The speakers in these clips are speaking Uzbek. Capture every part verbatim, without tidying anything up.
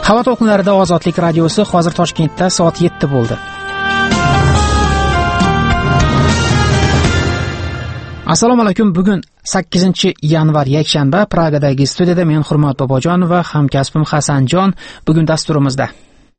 Havo to'lqinlarida Ozodlik radiosi, hozir Toshkentda soat yetti bo'ldi. Assalomu alaykum. Bugun sakkizinchi yanvar yakshanba. Pragadagi studiyada men Hurmat Bobojon va hamkasbim Hasanjon bugun dasturimizda.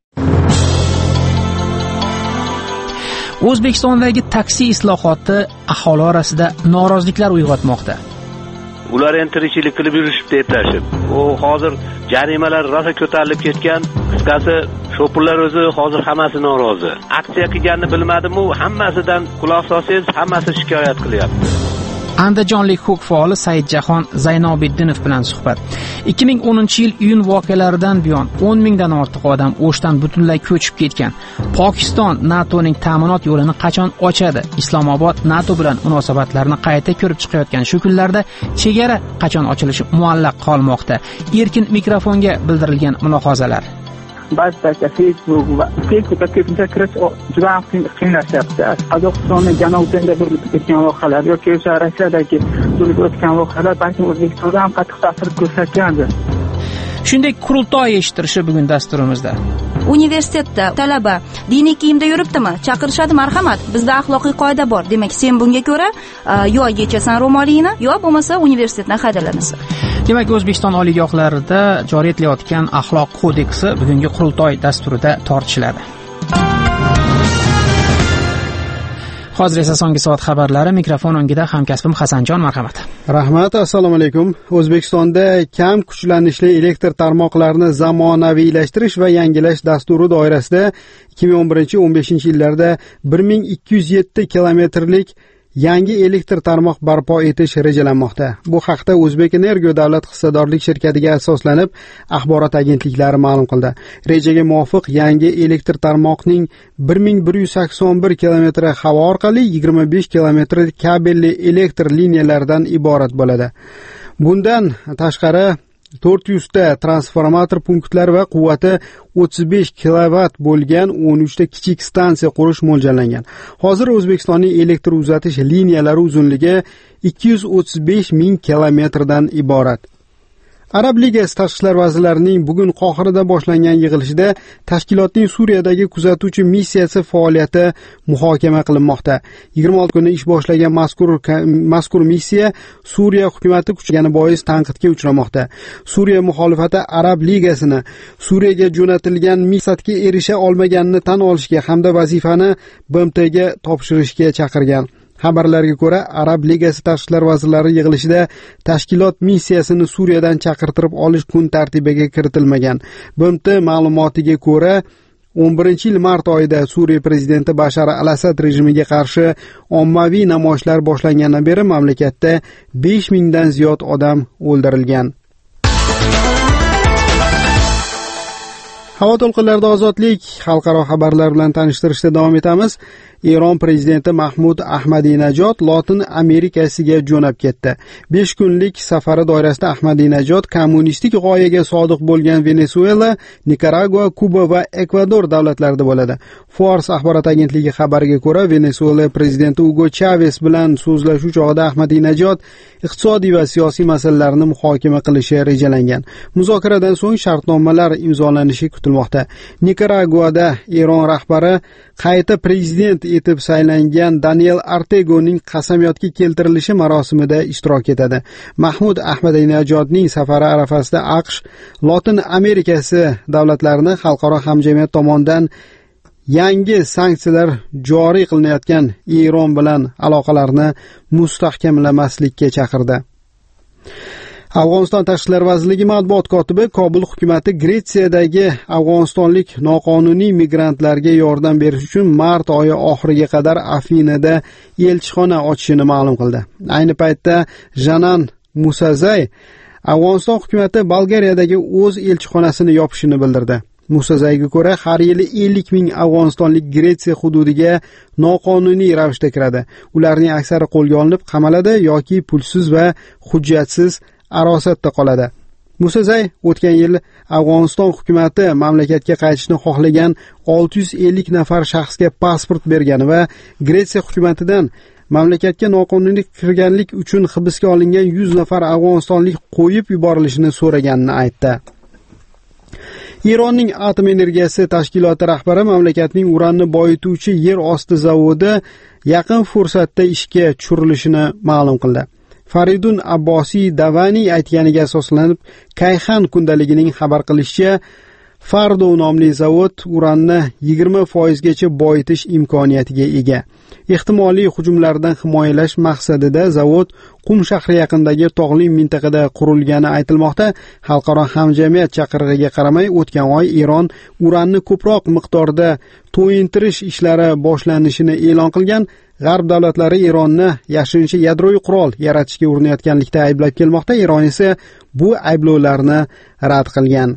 O'zbekistondagi taksi islohoti aholi orasida noroziliklar uyg'otmoqda. Ular endi tirikchilik qilib yurishibdi ertashib. U hozir jarimalar rosa ko'tarilib ketgan. Qisqasi, shopurlar o'zi hozir hammasi norozi. Aksiya qilganini bilmadim-u, hammasidan quloq solsangiz, hammasi shikoyat qilyapti. Andijonlik huquq faoli Saidjahon Zaynobiddinov bilan suhbat. ikki ming o'ninchi yil iyun voqealaridan buyon o'n mingdan ortiq odam O'shdan butunlay ko'chib ketgan. Pokiston NATOning ta'minot yo'lini qachon ochadi? Islomobod NATO bilan munosabatlarni qayta ko'rib chiqayotgan shu kunlarda chegara qachon ochilishi muallaq qolmoqda. Erkin mikrofonga bildirilgan mulohazalar. Ba'zida Facebook va Facebookga ko'pincha kirish juda qiyinlashyapti. Qozog'istonning janubida bo'lib ketgan voqealar yoki o'sha Rossiyadagi bo'lib o'tgan voqealar balki O'zbekistonga ham qattiq ta'sir ko'rsatgandir. Shunday qurultoy eshittirishi bugun dasturimizda. Universitetda talaba diniy kiyimda yuribdimi? Chaqirishadi, marhamat. Bizda axloqiy qoida bor. Demak, sen bunga ko'ra yo yechasan ro'molingni, yo bo'lmasa universitetdan haydalanasan. Demak, O'zbekiston oliygohlarida joriy etilayotgan axloq kodeksi bugungi qurultoy dasturida tortishiladi. Hozir esa so'nggi soat xabarlari. Mikrofon o'ngida hamkasbim Hasanjon, marhamat. Rahmat, assalomu alaykum. O'zbekistonda kam kuchlanishli elektr tarmoqlarini zamonaviylashtirish va yangilash dasturi doirasida ikki ming o'n birinchi o'n beshinchi yillarda bir ming ikki yuz yetti kilometrlik yangi elektr tarmoq barpo etish rejalanmoqda. Bu haqda O'zbekenergo davlat hissadorlik shirkatiga asoslanib axborot agentliklari ma'lum qildi. Rejaga muvofiq yangi elektr tarmoqning bir ming bir yuz sakson bir kilometri havo orqali, yigirma besh kilometr kabelli elektr liniyalaridan iborat bo'ladi. Bundan tashqari to'rt yuz ta transformator punktlari va quvvati o'ttiz besh kilovatt bo'lgan o'n uch ta kichik stansiya qurish mo'ljallangan. Hozir O'zbekistonning elektr uzatish liniyalari uzunligi ikki yuz o'ttiz besh ming kilometrdan iborat. Arab Ligasi tashqi ishlar vazirlarining bugun Qohirada boshlangan yig'ilishida tashkilotning Suriyadagi kuzatuvchi missiyasi faoliyati muhokama qilinmoqda. yigirma olti kuni ish boshlagan mazkur mazkur missiya Suriya hukumati kuchgani bois tanqidga uchramoqda. Suriya muxolifati Arab Ligasini Suriyaga jo'natilgan maqsadga erisha olmaganini tan olishga hamda vazifani B M Tga topshirishga chaqirgan. Xabarlarga ko'ra, Arab Ligasi tashqi ishlar vazirlari yig'ilishida tashkilot missiyasini Suriyadan chaqirtirib olish kun tartibiga kiritilmagan. B M T ma'lumotiga ko'ra, o'n birinchi yil mart oyida Suriya prezidenti Bashar al-Asad rejimiga qarshi ommaviy namoyishlar boshlangandan beri mamlakatda besh mingdan ziyod odam o'ldirilgan. Havo to'lqinlarida ozodlik xalqaro xabarlar bilan tanishtirishda davom etamiz. Eron prezidenti Mahmud Ahmadinajod Lotin Amerikasiga jo'nab ketdi. besh kunlik safari doirasida Ahmadinajod kommunistik g'oyaga sodiq bo'lgan Venesuela, Nikaragua, Kuba va Ekvador davlatlarida bo'ladi. Fors axborot agentligi xabariga ko'ra, Venesuela prezidenti Hugo Chavez bilan so'zlashuv chog'ida Ahmadinajod iqtisodiy va siyosiy masalalarni muhokama qilishi rejalangan. Muzokaradan so'ng shartnomalar imzolanishi kutilmoqda. Nikaraguada Eron rahbari qayta prezident etib saylangan Daniel Ortegoning qasamyodga keltirilishi marosimida ishtirok etadi. Mahmud Ahmadinajodning safari arafasida AQSh Lotin Amerikasi davlatlarini xalqaro hamjamiyat tomonidan yangi sanksiyalar joriy qilinayotgan Eron bilan aloqalarni mustahkamlamaslikka chaqirdi. Afg'oniston Tashqi ishlar vazirligi matbuot kotibi Kobul hukumati Gretsiyadagi afg'onistonlik noqonuniy migrantlarga yordam berish uchun mart oyi oxiriga qadar Afinada elchixona ochishini ma'lum qildi. Ayni paytda Janan Musazay Afg'oniston hukumati Bolgariyadagi o'z elchixonasini yopishini bildirdi. Musazayga ko'ra, har yili ellik ming afg'onistonlik Gretsiya hududiga noqonuniy ravishda kiradi. Ularning aksari qo'lga olinib, qamaladi yoki pulsiz va hujjatsiz arosatda qoladi. Musazay o'tgan yil Afg'oniston hukumati mamlakatga qaytishni xohlagan olti yuz ellik nafar shaxsga pasport bergani va Gretsiya hukumatidan mamlakatga noqonuniy kirganlik uchun hibsga olingan yuz nafar afg'onistonlik qo'yib yuborilishini so'raganini aytdi. Eronning atom energiyasi tashkiloti rahbari mamlakatning uranni boyituvchi yer osti zavodi yaqin fursatda ishga tushirilishini ma'lum qildi. Faridun Abbosiy Davani aytganiga asoslanib, Kayhan kundaligining xabar qilishicha, Fardo nomli zavod uranni yigirma foiz gacha boyitish imkoniyatiga ega. Ehtimoliy hujumlardan himoyalash maqsadida zavod Qum shahri yaqinidagi tog'li mintaqada qurilgani aytilmoqda. Xalqaro hamjamiyat chaqirig'iga qaramay, o'tgan oy Eron uranni ko'proq miqdorda to'yintirish ishlari boshlanishini e'lon qilgan. G'arb davlatlari Eronni yashirincha yadroviy qurol yaratishga urinayotganlikda ayblab kelmoqda. Eron esa bu ayblovlarni rad qilgan.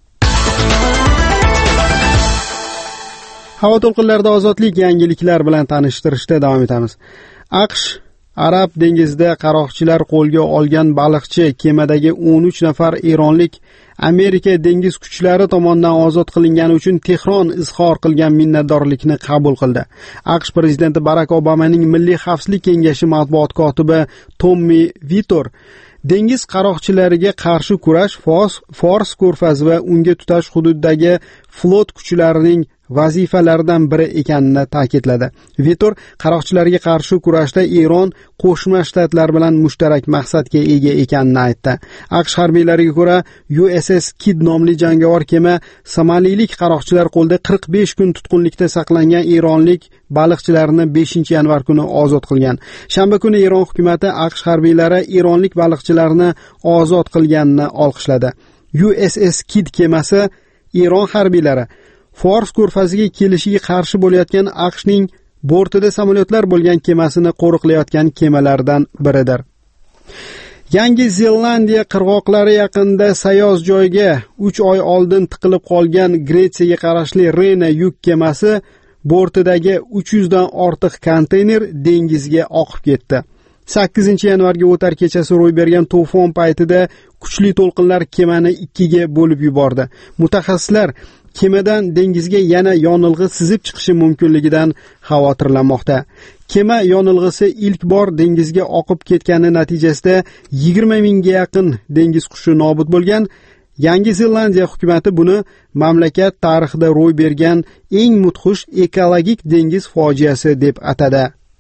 Havo to'lqinlarida ozodlik yangiliklar bilan tanishtirishda davom etamiz. AQSh Arab dengizida qaroqchilar qo'lga olgan baliqchi kemadagi o'n uch nafar eronlik Amerika dengiz kuchlari tomonidan ozod qilingani uchun Tehron izhor qilgan minnatdorlikni qabul qildi. AQSh prezidenti Barak Obamaning Milliy xavfsizlik kengashi matbuot kotibi Tommi Vitor dengiz qaroqchilariga qarshi kurash Fors ko'rfazi va unga tutash hududdagi flot kuchlarining vazifalaridan biri ekanini ta'kidladi. Vitor qaroqchilarga qarshi kurashda Eron Qo'shma Shtatlar bilan mushtarak maqsadga ega ekanini aytdi. AQSh harbiylariga ko'ra, U S S Kidd nomli jangovar kema somalilik qaroqchilar qo'lida qirq besh kun tutqunlikda saqlangan eronlik baliqchilarni beshinchi yanvar kuni ozod qilgan. Shanba kuni Eron hukumatı AQSh harbiylari eronlik baliqchilarni ozod qilganini olqishladi. U S S Kidd kemasi Eron harbiylari Fors ko'rfaziga kelishiga qarshi bo'layotgan AQShning bortida samolyotlar bo'lgan kemasini qo'riqlayotgan kemalardan biridir. Yangi Zelandiya qirg'oqlari yaqinida sayoz joyga uch oy oldin tiqilib qolgan Gretsiyaga qarashli Rena yuk kemasi bortidagi uch yuz dan ortiq konteyner dengizga oqib ketdi. sakkizinchi yanvarga o'tar kechasi ro'y bergan to'fon paytida kuchli to'lqinlar kemani ikkiga bo'lib yubordi. Mutaxassislar kemadan dengizga yana yonilg'i sizib chiqishi mumkinligidan xavotirlanmoqda. Kema yonilg'isi ilk bor dengizga oqib ketgani natijasida yigirma mingga yaqin dengiz qushi nobud bo'lgan. Yangi Zelandiya hukumatı buni mamlakat tarixida ro'y bergan eng mudhish ekologik dengiz fojiasi deb atadi.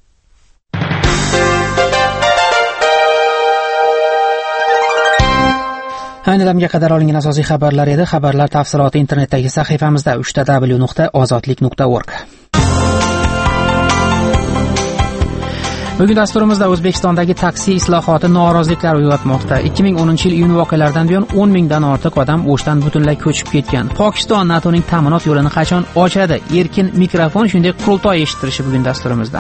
Ayni damga qadar olingan asosiy xabarlar edi. Xabarlar tafsiloti internetdagi sahifamizda uch w nuqta ozodlik nuqta org. Bugun dasturimizda O'zbekistondagi taksi islohoti noroziliklar uyg'otmoqda. ikki ming o'ninchi yil iyun voqealaridan buyon o'n mingdan ortiq odam O'shdan butunlay ko'chib ketgan. Pokiston NATOning ta'minot yo'lini qachon ochadi? Erkin mikrofon, shunday qurultoy eshittirishi bugun dasturimizda.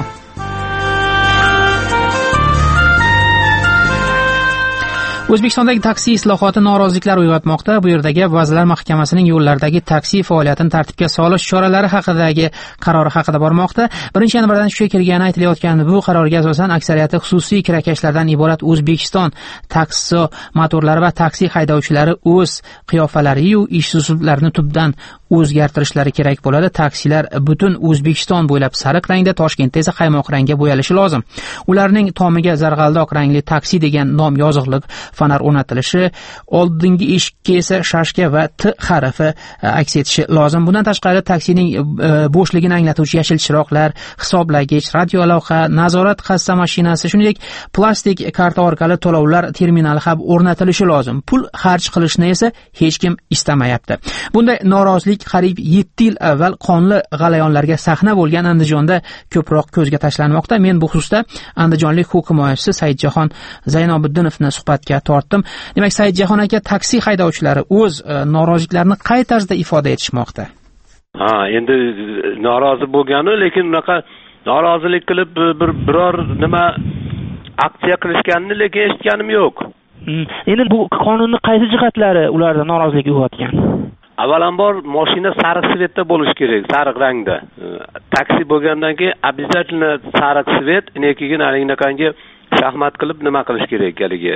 O'zbekistondagi taksi islohoti noroziliklar uyg'otmoqda. Bu yerdagi Vazirlar Mahkamasining yo'llardagi taksi faoliyatini tartibga solish choralari haqidagi qarori haqida bormoqda. birinchi yanvardan kuchga kirgani aytilayotgan bu qarorga asosan aksariyati xususiy kirakashlardan iborat O'zbekiston taksi motorlari va taksi haydovchilari o'z qiyofalari va ish usullarini tubdan o'zgartirishlari kerak bo'ladi. Taksilar butun O'zbekiston bo'ylab sariq rangda, Toshkentda esa qaymoq rangga bo'yalishi lozim. Ularning tomiga zarg'aldoq rangli taksi degan nom yoziqlik fonar o'rnatilishi, oldingi eshikka esa shashka va T harfi aks etishi lozim. Bundan tashqari taksining bo'shligini anglatuvchi yashil chiroqlar, hisoblagich, radio aloqa, nazorat kassa mashinasi, shuningdek plastik karta orqali to'lovlar terminali ham o'rnatilishi lozim. Pul xarj qilishni esa hech kim istamayapti. Bunday norozilik qariyb yetti yil avval qonli g'alayonlarga sahna bo'lgan Andijonda ko'proq ko'zga tashlanmoqda. Men bu xususda andijonlik huquq himoyachisi Saidjahon Zaynobiddinovni suhbatga tortdim. Demak, Saidjahon aka, taksi haydovchilari o'z noroziliklarini qay tarzda ifoda etishmoqda? Ha, endi norozi bo'lgani, lekin unaqa norozilik qilib bir biror nima aksiya qilishganini lekin eshitganim yo'q. Endi bu qonunning qaysi jihatlari ularda norozilik uyg'otgan? Avvalambor mashina sariq svetda bo'lishi kerak, sariq rangda. Taksi bo'lgandan keyin обязательно sariq svet, keyin anaqangi shaxmat qilib nima qilish kerak haligi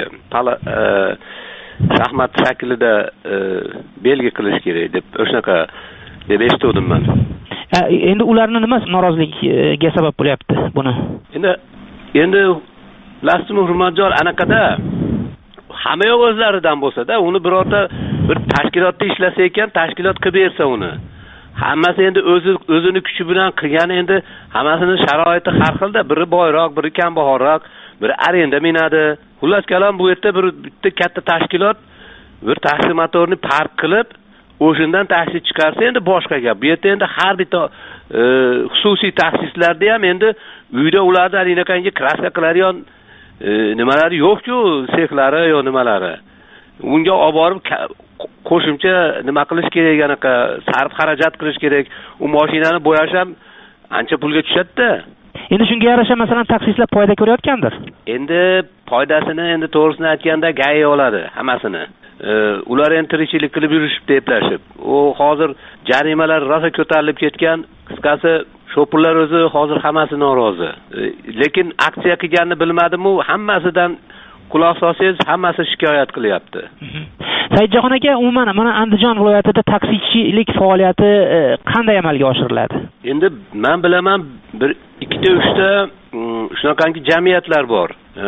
shaxmat shaklida belgi qilish kerak deb o'shanaqa deb eshitdim men. Endi ularning nima norozilikga sabab bo'lyapti buni? Endi endi Lastin Hurmatjon anaqada hamma yo'q o'zlaridan bo'lsa-da, uni birorta bir tashkilotda ishlasa ekan, tashkilot qilib bersa uni. Hammasi endi o'zi o'zini kuchi bilan qilgan, endi hammasini sharoiti har xilda, biri boyroq, biri kambag'alroq, biri arenda minadi. Xullas kalom bu yerda bir bitta katta tashkilot bir taksi motorni park qilib, o'shandan taksi chiqarsa endi boshqa gap. Bu yerda endi har bitta e, xususiy taksistlarda ham endi uyda ularda alinakanga kraska qiladigan e, nimalari yo'q-ku, sexlari yo nimalari. Unga olib borib qo'shimcha nima qilish kerak, anaqa sarf xarajat qilish kerak. U mashinani bo'yash ham ancha pulga tushadi-da. Endi shunga yarasha masalan taksistlar foyda ko'rayotgandir. Endi foydasini endi to'g'risini aytganda gay oladi hammasini. E, ular endi tirikchilik qilib yurishibdi eplashib. U hozir jarimalar rosa ko'tarilib ketgan. Qisqasi shopurlar o'zi hozir hammasi norozi. E, lekin aksiya qilganini bilmadim-u, hammasidan quloq solsangiz hammasi shikoyat qilyapti. Saidjahon aka, umuman mana Andijon viloyatida taksichilik faoliyati qanday amalga oshiriladi? Endi men bilaman bir ikkita uchta shunaqangi jamiyatlar bor. E,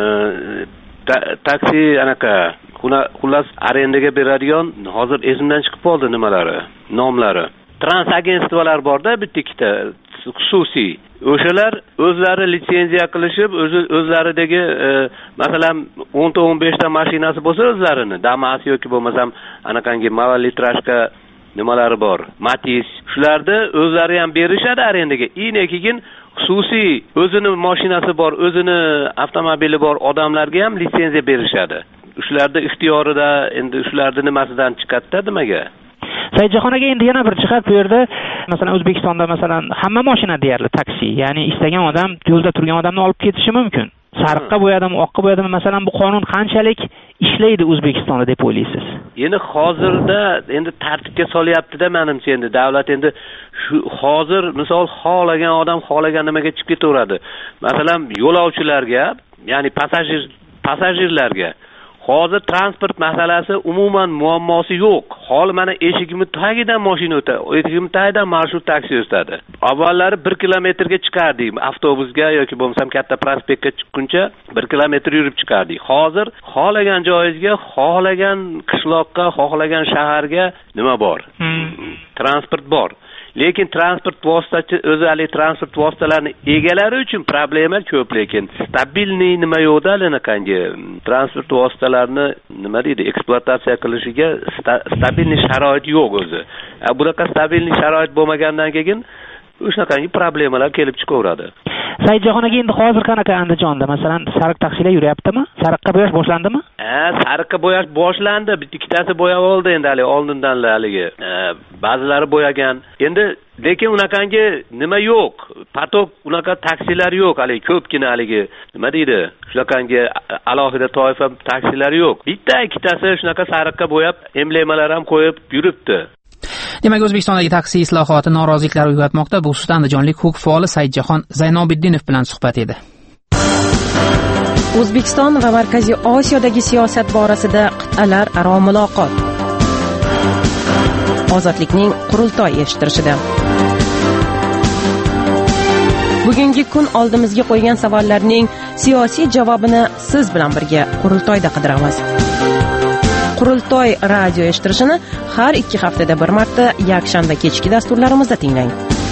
ta, taksi anaqa xullas arendaga beradigan, hozir esimdan chiqib qoldi nimalari, nomlari. Transagentstvolar bor-da, bitta ikkita xususiy. O'shalar o'zlari litsenziya qilishib, o'z o'zlaridagi e, masalan o'n ta o'n besh ta mashinasi bo'lsa o'zlarini, Damas yoki bo'lmasam anaqangi Mavalitrashka nimalari bor, Matiz, shularda o'zlari ham berishadi arendaga. Keyin xususiy o'zini mashinasi bor, o'zini avtomobili bor odamlarga ham litsenziya berishadi. Shularda ixtiyorida, endi shularda nimasidan chiqadi-da nimaga? Saidjahon aka, endi yana bir jihat bu yerda, masalan O'zbekistonda masalan hamma mashina deyarli taksi, ya'ni istagan odam yo'lda turgan odamni olib ketishi mumkin. Sariqqa bo'yadimi, oqqa bo'yadimi, masalan bu qonun qanchalik ishlaydi O'zbekistonda deb o'ylaysiz? Endi hozirda endi tartibga solyapti-da, menimcha endi davlat endi shu hozir misol xohlagan odam xohlagan nimaga chiqib ketaveradi. Masalan yo'lovchilarga, ya'ni passajir passajirlarga hozir transport masalasi umuman muammosi yo'q. Hol mana eshigimni tagidan mashina o'tadi, eshigimni tagidan marshrut taksi o'tadi. Avvallari bir kilometrga chiqardik, avtobusga yoki bo'lmasam katta prospektga chiqquncha bir kilometr yurib chiqardik. Hozir xohlagan joyingizga, xohlagan qishloqqa, xohlagan shaharga nima bor? Hmm. Transport bor. Lekin transport vositasi o'zi hali transport vositalarini egalari uchun problema ko'p, lekin stabilniy nima yo'qda, anaqangi transport vositalarini nima deydi, ekspluatatsiya qilishiga sta, stabilniy sharoit yo'q o'zi. Bunaqa stabilniy sharoit bo'lmagandan keyin o'shaqangi problemalar kelib chiqaveradi. Saidjahon aka, endi hozir qanaqa Andijonda masalan sariq taksilar yuryaptimi? Sariqqa bo'yash boshlandimi? Ha, sariqqa bo'yash boshlandi. Bitta ikkitasi bo'yab oldi endi hali oldindan haligi. Ba'zilari bo'yagan. Endi lekin unaqangi nima yo'q. Patok unaqa taksilar yo'q, hali ko'pgina haligi nima deydi? Shunaqangi alohida toifa taksilar yo'q. Bitta ikkitasi shunaqa sariqqa bo'yab, emblemalar ham qo'yib yuribdi. Demak, O'zbekistondagi taksi islohoti noroziliklar uyg'otmoqda. Bu xususda andijonlik huquq faoli Saidjahon Zaynobiddinov bilan suhbat edi. O'zbekiston va Markaziy Osiyodagi siyosat borasida qit'alar aro muloqot. Ozodlikning qurultoy eshittirishida. Bugungi kun oldimizga qo'ygan savollarning siyosiy javobini siz bilan birga qurultoyda qidiramiz. Qurultoy radio eshittirishini har ikki haftada bir marta yakshanba kechki dasturlarimizda tinglang.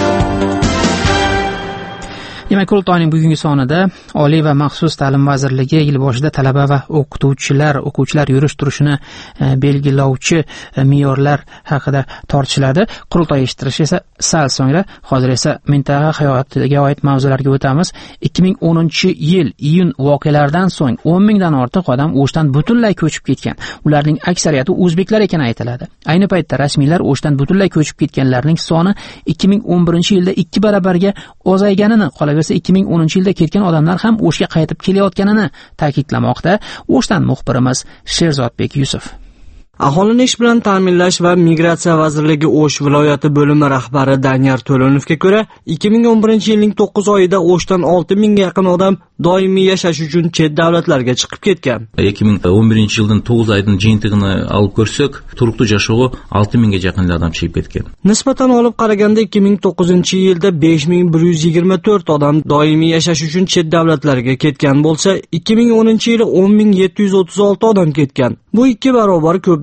Demak, qurultoyning bugungi sonida Oliy va maxsus ta'lim vazirligi yil boshida talaba va o'qituvchilar, o'quvchilar yurish turishini belgilovchi me'yorlar haqida tortishiladi. Qurultoy eshittirish esa sal so'ngra. Hozir esa mintaqa hayotiga oid mavzularga o'tamiz. ikki ming o'ninchi yil iyun voqealaridan so'ng o'n mingdan ortiq odam O'shdan butunlay ko'chib ketgan. Ularning aksariyati o'zbeklar ekani aytiladi. Ayni paytda rasmiylar O'shdan butunlay ko'chib ketganlarning soni ikki ming o'n birinchi yilda ikki barabarga ozayganini, qolaversa ikki ming o'ninchi yilda ketgan odamlar ham O'shga qaytib kelayotganini ta'kidlamoqda. O'shdan muxbirimiz Sherzodbek Yusuf. Aholini ish bilan ta'minlash va migratsiya vazirligi O'sh viloyati bo'limi rahbari Danyar To'lonovga ko'ra, ikki ming o'n birinchi yilning to'qqiz oyida O'shdan olti mingga yaqin odam doimiy yashash uchun chet davlatlarga chiqib ketgan. ikki ming o'n birinchi yildan to'qqiz oydan jiyintig'ini olib ko'rsak, turqi yashovi olti mingga yaqin odam chiqib ketgan. Nisbatan olib qaraganda ikki ming to'qqizinchi yilda besh ming bir yuz yigirma to'rt odam doimiy yashash uchun chet davlatlarga ketgan bo'lsa, ikki ming o'ninchi yili o'n ming yetti yuz o'ttiz olti odam ketgan. Bu ikki barobar ko'p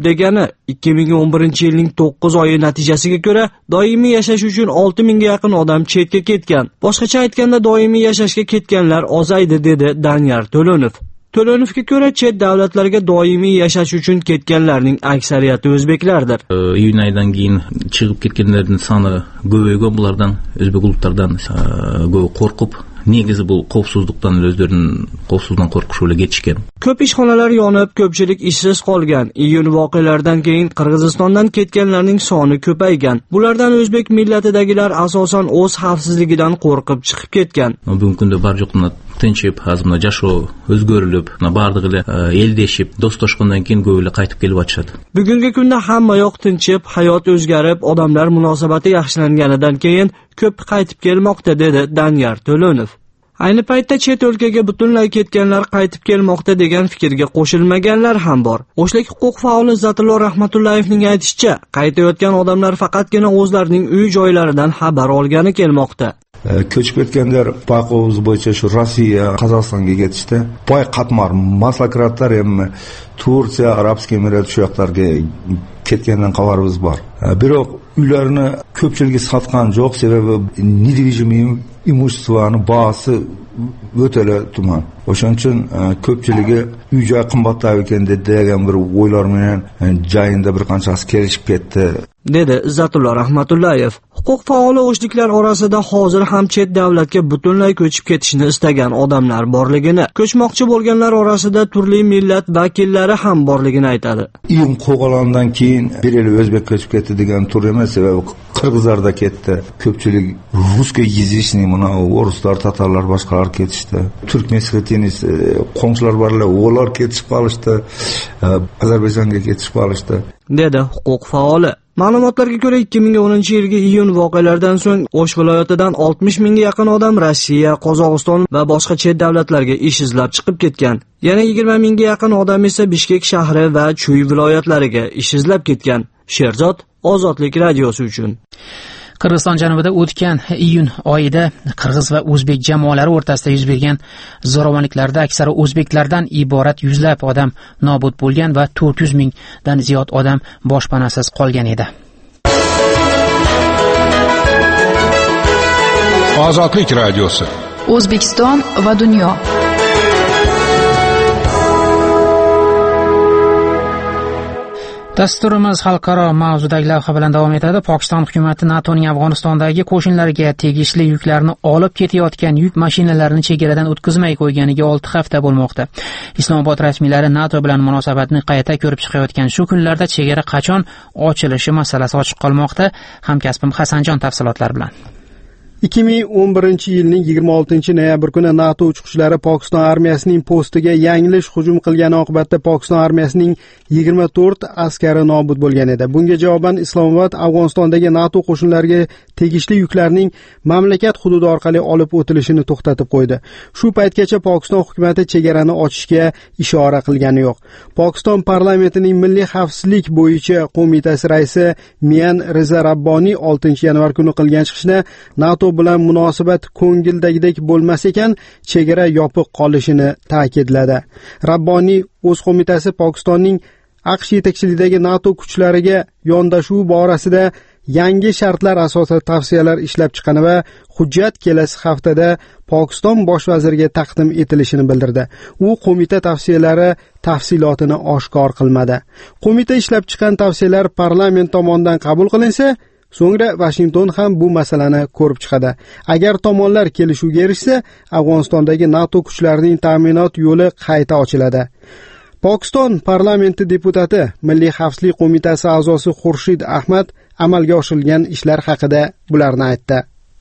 degani ikki ming o'n birinchi yilning to'qqiz oyi natijasiga ko'ra doimiy yashash uchun olti mingga yaqin odam chetga ketgan. Boshqacha aytganda doimiy yashashga ketganlar ozaydi, dedi Danyar To'lonov. To'lonovga ko'ra, chet davlatlarga doimiy yashash uchun ketganlarning aksariyati o'zbeklardir. Iyun oyidan keyin chiqib ketganlarning soni ko'paygan, bulardan o'zbek ulug'lardan ko'p qo'rqib, negizi bu qovsuzlikdan, o'zlarining qovsuzlikdan qo'rqish bilan ketishgan. Ko'p ishxonalar yonib, ko'pchilik ishsiz qolgan. Iyun voqealaridan keyin Qirg'izistondan ketganlarning soni ko'paygan. Bulardan o'zbek millatidagilar asosan o'z xavfsizligidan qo'rqib chiqib ketgan. Bugungi kunda barjoqni tinchib, hazmna jasho o'zgarilib, bardig'ilar eldeshib, do'stdoshqandan keyin go'ylar qaytib kelib ochadi. Bugungi kunda hamma yoq tinchib, hayot o'zgarib, odamlar munosabati yaxshilanganidan keyin ko'p qaytib kelmoqda, dedi Danyar To'lonov. Ayni paytda chet o'lkaga butunlay ketganlar qaytib kelmoqda degan fikrga qo'shilmaganlar ham bor. O'shlik huquq faoli Zatullo Rahmatullayevning aytishicha, qaytayotgan odamlar faqatgina o'zlarining uy joylaridan xabar olgani kelmoqda. Ko'chib ketganlar paqqos bo'yicha shu Rossiya, Qozog'istonga ketishdi. Boy qatmar maslakratlar ham Turkiya, Arabskiy Emirat shu yoqlarga ketgandan xabarimiz bor. Biroq uylarni ko'pchiligi sotgan yo'q, sababi недвижимый imуществоning bahosi o'tala tuman. O'shaning uchun ko'pchiligi uy joy qimmatlab ekan degan bir o'ylar bilan joyinda bir qanchasi kelishib ketdi, dedi Zatullo Rahmatullayev. Huquq faoli o'shliklar orasida hozir ham chet davlatga butunlay ko'chib ketishni istagan odamlar borligini, ko'chmoqchi bo'lganlar orasida turli millat vakillari ham borligini aytadi. Iyun qo'g'alondan keyin bir yil o'zbek ko'chib ketdi degan tur emas, sababi qirg'izlarda ketdi. Ko'pchilik rusko yezishni, mana o'ruslar, tatarlar, boshqalar ketishdi. Turk mesxetini qo'ng'chilar borlar, ular ketishib qolishdi, Ozarbayjonga ketishib qolishdi, dedi huquq faoli. Ma'lumotlarga ko'ra, ikki ming o'ninchi yilgi iyun voqealaridan so'ng O'sh viloyatidan oltmish mingga yaqin odam Rossiya, Qozog'iston va boshqa chet davlatlarga ish izlab chiqib ketgan. Yana yigirma mingga yaqin odam esa Bishkek shahri va Chuy viloyatlariga ish izlab ketgan. Sherzod, Ozodlik radiosi uchun. Qirg'iziston janubida o'tgan iyun oyida qirg'iz va o'zbek jamoalari o'rtasida yuz bergan zo'ravonliklarda aksari o'zbeklardan iborat yuzlab odam nobud bo'lgan va to'rt yuz mingdan ziyod odam boshpanasiz qolgan edi. Ozodlik radiosi. O'zbekiston va dunyo. Dasturimiz xalqaro mavzudagi lavha bilan davom etadi. Pokiston hukumati NATOning Afg'onistondagi qo'shinlariga tegishli yuklarni olib ketayotgan yuk mashinalarini chegaradan o'tkazmay qo'yganiga olti hafta bo'lmoqda. Islomobod rasmiylari NATO bilan munosabatni qayta ko'rib chiqayotgan shu kunlarda chegara qachon ochilishi masalasi ochiq qolmoqda. Hamkasbim Hasanjon tafsilotlar bilan. ikki ming o'n birinchi yilning yigirma oltinchi noyabr kuni NATO uchqishlari Pokiston armiyasining postiga yanglish hujum qilgani oqibatida Pokiston armiyasining yigirma to'rt askari nobud bo'lgan edi. Bunga javoban Islomobod Afg'onistondagi NATO qo'shinlariga tegishli yuklarning mamlakat hududi orqali olib o'tilishini to'xtatib qo'ydi. Shu paytgacha Pokiston hukumatı chegarani ochishga ishora qilgani yo'q. Pokiston parlamentining Milliy xavfsizlik bo'yicha qo'mitasi raisi Mian Reza Rabboniy oltinchi yanvar kuni qilgan chiqishda NATO bilan munosabat ko'ngildagidek bo'lmas ekan, chegara yopiq qolishini ta'kidladi. Rabboniy o'z qo'mitasi Pokistonning AQSh yetakchiligidagi NATO kuchlariga yondashuv borasida yangi shartlar asosida tavsiyalar ishlab chiqqani va hujjat kelasi haftada Pokiston bosh vaziriga taqdim etilishini bildirdi. U qo'mita tavsiyalari tafsilotini oshkor qilmadi. Qo'mita ishlab chiqqan tavsiyalar parlament tomonidan qabul qilinsa, so'ngra Washington ham bu masalani ko'rib chiqadi. Agar tomonlar kelishuvga erishsa, Afg'onistondagi NATO kuchlarining ta'minot yo'li qayta ochiladi. Pokiston parlamenti deputati, Milliy xavfsizlik qo'mitasi a'zosi Xurshid Ahmad amalga oshirilgan ishlar haqida bularni aytdi.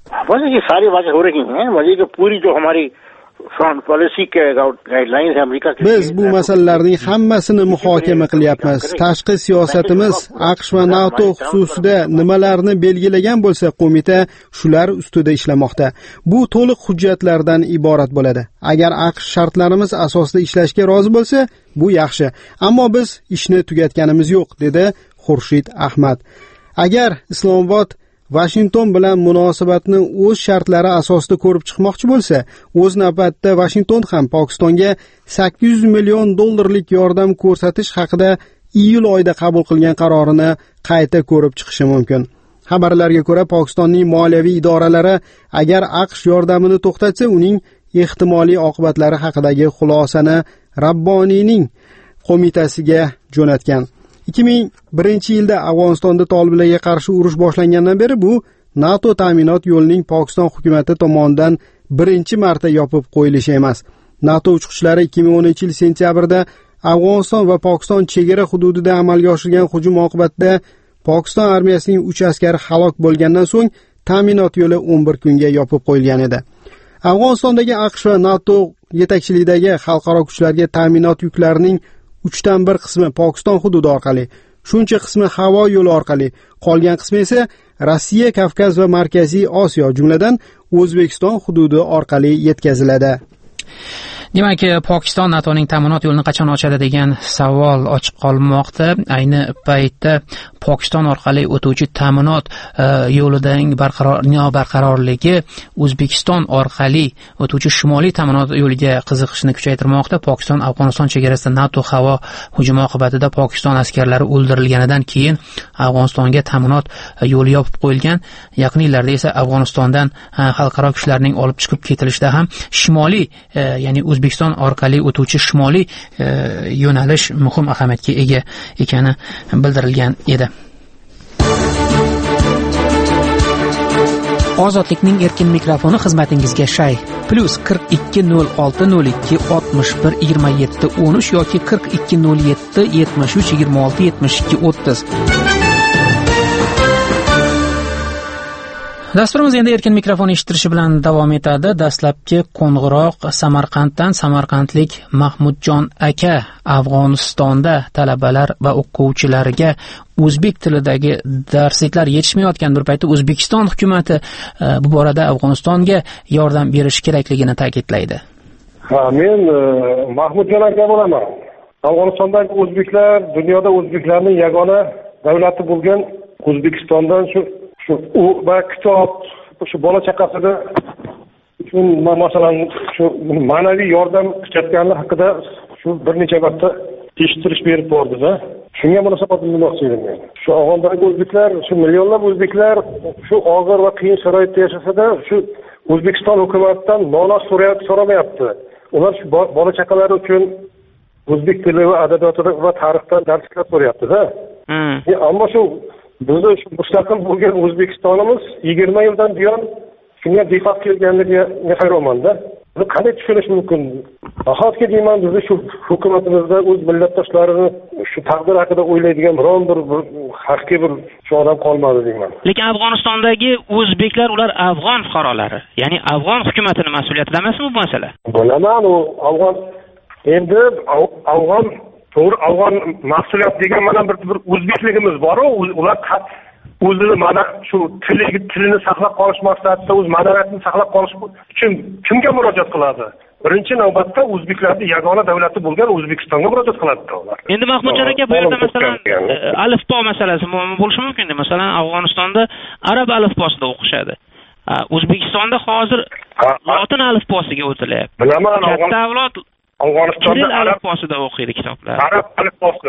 Biz bu masalalarning hammasini muhokama qilyapmiz. Tashqi siyosatimiz AQSh va NATO xususida nimalarni belgilagan bo'lsa, qo'mita shular ustida ishlamoqda. Bu to'liq hujjatlardan iborat bo'ladi. Agar AQSh shartlarimiz asosida ishlashga rozi bo'lsa, bu yaxshi. Ammo biz ishni tugatganimiz yo'q, dedi Xurshid Ahmad. Agar Islomobod Washington bilan munosabatni o'z shartlari asosida ko'rib chiqmoqchi bo'lsa, o'z navbatida Washington ham Pokistonga sakkiz yuz million dollarlik yordam ko'rsatish haqida iyul oyida qabul qilgan qarorini qayta ko'rib chiqishi mumkin. Xabarlarga ko'ra, Pokistonning moliyaviy idoralari agar AQSh yordamini to'xtatsa, uning ehtimoliy oqibatlari haqidagi xulosani Rabboniyning qo'mitasiga jo'natgan. ikki ming birinchi yilda Afg'onistonda Toliblarga qarshi urush boshlangandan beri bu NATO ta'minot yo'lining Pokiston hukumati tomonidan birinchi marta yopib qo'yilishi emas. NATO uchuvchilari ikki ming o'ninchi yil sentyabrda Afg'oniston va Pokiston chegara hududida amalga oshirgan hujum oqibatida Pokiston armiyasining uch askari halok bo'lgandan so'ng ta'minot yo'li o'n bir kunga yopib qo'yilgan edi. Afg'onistondagi AQSh va NATO yetakchiligidagi xalqaro kuchlarga ta'minot yuklarining uchdan bir qismi Pokiston hududi orqali, shuncha qismi havo yo'li orqali, qolgan qismi esa Rossiya, Kavkaz va Markaziy Osiyo, jumladan O'zbekiston hududi orqali yetkaziladi. Demak, Pokiston NATOning ta'minot yo'lini qachon ochadi degan savol ochiq qolmoqda. Ayni paytda Pokiston orqali o'tuvchi ta'minot yo'lining barqaror barqarorligi O'zbekiston orqali o'tuvchi shimoliy ta'minot yo'liga qiziqishni kuchaytirmoqda. Pokiston Afg'oniston chegarasida NATO havo hujumi oqibatida Pokiston askarlari o'ldirilganidan keyin Afg'onistonga ta'minot yo'li yopib qo'yilgan. Yaqin yillarda esa Afg'onistondan xalqaro kuchlarning olib chiqib ketilishida ham shimoliy, ya'ni O'zbekiston orqali o'tuvchi shimoliy yo'nalish muhim ahamiyatga ega ekani bildirilgan edi. Ozodlikning erkin mikrofoni xizmatingizga shay plus qirq ikki nol olti nol ikki oltmish bir yigirma yetti o'n uch yoki qirq ikki nol yetti yetmish uch yigirma olti yetmish ikki o'ttiz. Dasturimiz endi erkin mikrofon eshittirishi bilan davom etadi. Dastlabki qo'ng'iroq Samarqanddan. Samarqandlik Mahmudjon aka Afg'onistonda talabalar va o'quvchilarga o'zbek tilidagi darsliklar yetishmayotgan bir paytda O'zbekiston hukumati bu borada Afg'onistonga yordam berish kerakligini ta'kidlaydi. Ha, men Mahmudjon aka bo'laman. Afg'onistondagi o'zbeklar dunyoda o'zbeklarning yagona davlati bo'lgan O'zbekistondan shu shu u va kitob shu bola chaqasida uchun masalan shu ma'naviy yordam qilayotgani haqida shu bir necha marta eshittirish berib bordi-da. Shunga munosabat bilmoqchi edim men. Shu Afg'ondagi o'zbeklar, shu millionlab o'zbeklar shu og'ir va qiyin sharoitda yashasa-da, shu O'zbekiston hukumatidan nola so'ramayapti. Ular shu bola chaqalari uchun o'zbek tili va adabiyoti va tarixdan darslar so'rayapti-da. Ammo shu bizni shu mustaqil bo'lgan O'zbekistonimiz yigirma yildan buyon shunga diqqat qilganligiga hayronman-da. Buni qanday tushunish mumkin? Nahotki deyman, bizni shu hukumatimizda o'z millatdoshlarini shu taqdir haqida o'ylaydigan biron bir haqiqiy bir shu odam qolmadi deyman. Lekin Afg'onistondagi o'zbeklar ular afg'on fuqarolari, ya'ni afg'on hukumatining mas'uliyatida emasmi bu masala? Bilaman, u afg'on endi afg'on to'g'ri afg'on mas'uliyat degan mana bir bir o'zbekligimiz bor-ku, ular o'zini mana shu tilini tilini saqlab qolish maqsadida o'z madaniyatini saqlab qolish uchun kimga murojaat qiladi? Birinchi navbatda o'zbeklarning yagona davlati bo'lgan O'zbekistonga murojaat qiladi ular. Endi Mahmudjon aka, bu yerda masalan alifbo masalasi bo'lishi mumkin. Masalan, Afg'onistonda arab alifbosida o'qishadi. O'zbekistonda hozir lotin alifbosiga o'tilyapti. Bilaman, katta avlod Afg'onistonda arab alifbosida o'qiydi kitoblar. Arab alifbosi.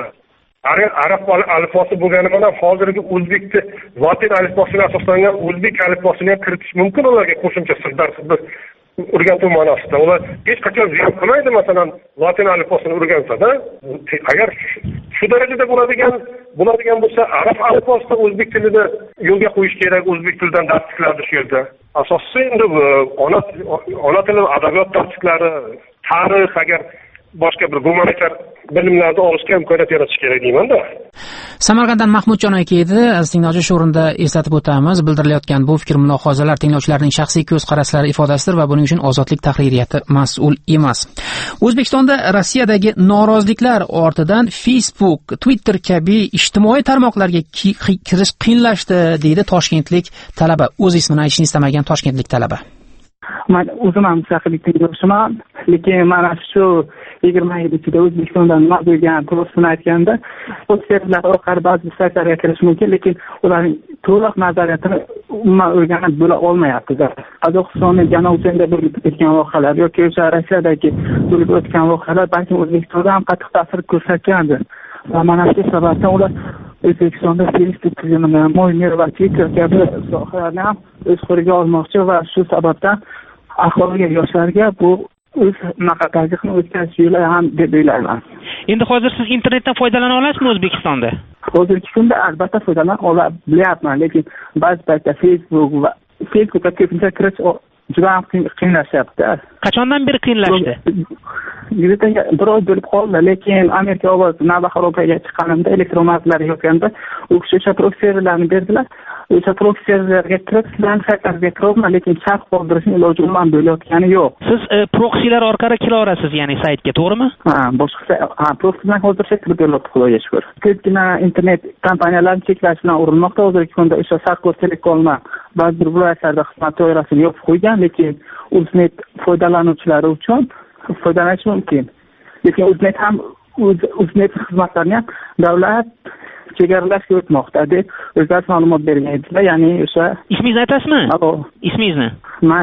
Arab alifbosi bo'lgani bilan hozirgi o'zbekni lotin alifbosiga asoslangan o'zbek alifbosini ham kiritish mumkin ularga qo'shimcha darslar o'rgatuv ma'nosida. Ular hech qachon ziyon qilmaydi, masalan, lotin alifbosini o'rgansa-da. Agar shu darajada bo'ladigan bo'ladigan bo'lsa, arab alifbosida o'zbek tilida yo'lga qo'yish kerak, o'zbek tilidan darsliklarni shu yerda. Asosiysi endi ona ona tili adabiyot darslari, tarix, agar boshqa bir gumanitar bilimlarni olishga imkoniyat yaratish kerak deyman-da. Samarqanddan Mahmudjon aka edi. Aziz tinglovchi, shu o'rinda eslatib o'tamiz, bildirilayotgan bu fikr mulohazalar tinglovchilarning shaxsiy ko'z qarashlari ifodasidir va buning uchun ozodlik tahririyati mas'ul emas. O'zbekistonda Rossiyadagi noroziliklar ortidan Facebook, Twitter kabi ijtimoiy tarmoqlarga kirish qiyinlashdi, deydi toshkentlik talaba. O'z ismini aytishni istamagan toshkentlik talaba. Men o'zim ham mustaqillikda yurishman, lekin mana shu yigirma yil ichida O'zbekistondan nima bo'lgan to'g'risini aytganda, so'zlar orqali ba'zi saytlarga kirish mumkin, lekin ularning to'liq nazariyatini umuman o'rganib bo'la olmayapti. Qozog'istonning Janubida bo'lib o'tgan voqealar yoki o'sha Rossiyadagi bo'lib o'tgan voqealar balki O'zbekistonda ham qattiq ta'sir ko'rsatgandir. va mana shu sababdan ular O'zbekistonda Facebook tizimini, Mo'yner va Twitter kabi sohalarni ham o'z qo'liga olmoqchi va shu sababdan aholiga, yoshlarga bu o'z naqadagi o'tkazish yo'li ham deb o'ylayman. Endi hozir siz internetdan foydalana olasizmi O'zbekistonda? Hozirgi kunda albatta foydalana olyapman, lekin ba'zi paytda Facebook va Facebookga ko'pincha kirish juda ham qiyinlashyapti. Qachondan beri qiyinlashdi? Bir oy bo'lib qoldi, lekin Amerika ovoz Navbaxorovkaga chiqqanimda elektromagnitlar yopganda u kishi o'sha proxy-serverlarni berdilar. O'sha proxy-serverlarga kirib, sizlarni saytingizga kiribman, lekin sharh qoldirishni iloji umuman bo'layotgani yo'q. Siz e, proxylar orqali kira olasiz, ya'ni saytga, to'g'rimi? Ha, boshqa ha, proxydan hozircha kirib bo'lyapti, Xudoga shukr. Ko'pgina internet kompaniyalarini cheklash bilan urinmoqda. Hozirgi kunda o'sha Sarkor Telekomga ba'zi bir viloyatlarda xizmat doirasini yopib qo'ygan, lekin Uznet foydalanuvchilari uchun foydalanish mumkin. Lekin Uznet ham Uznet xizmatlarini ham davlat chegaralashga o'tmoqda deb o'zlari ma'lumot bergan edilar. Ya'ni o'sha ismingizni aytasizmi? Ismingizni? Men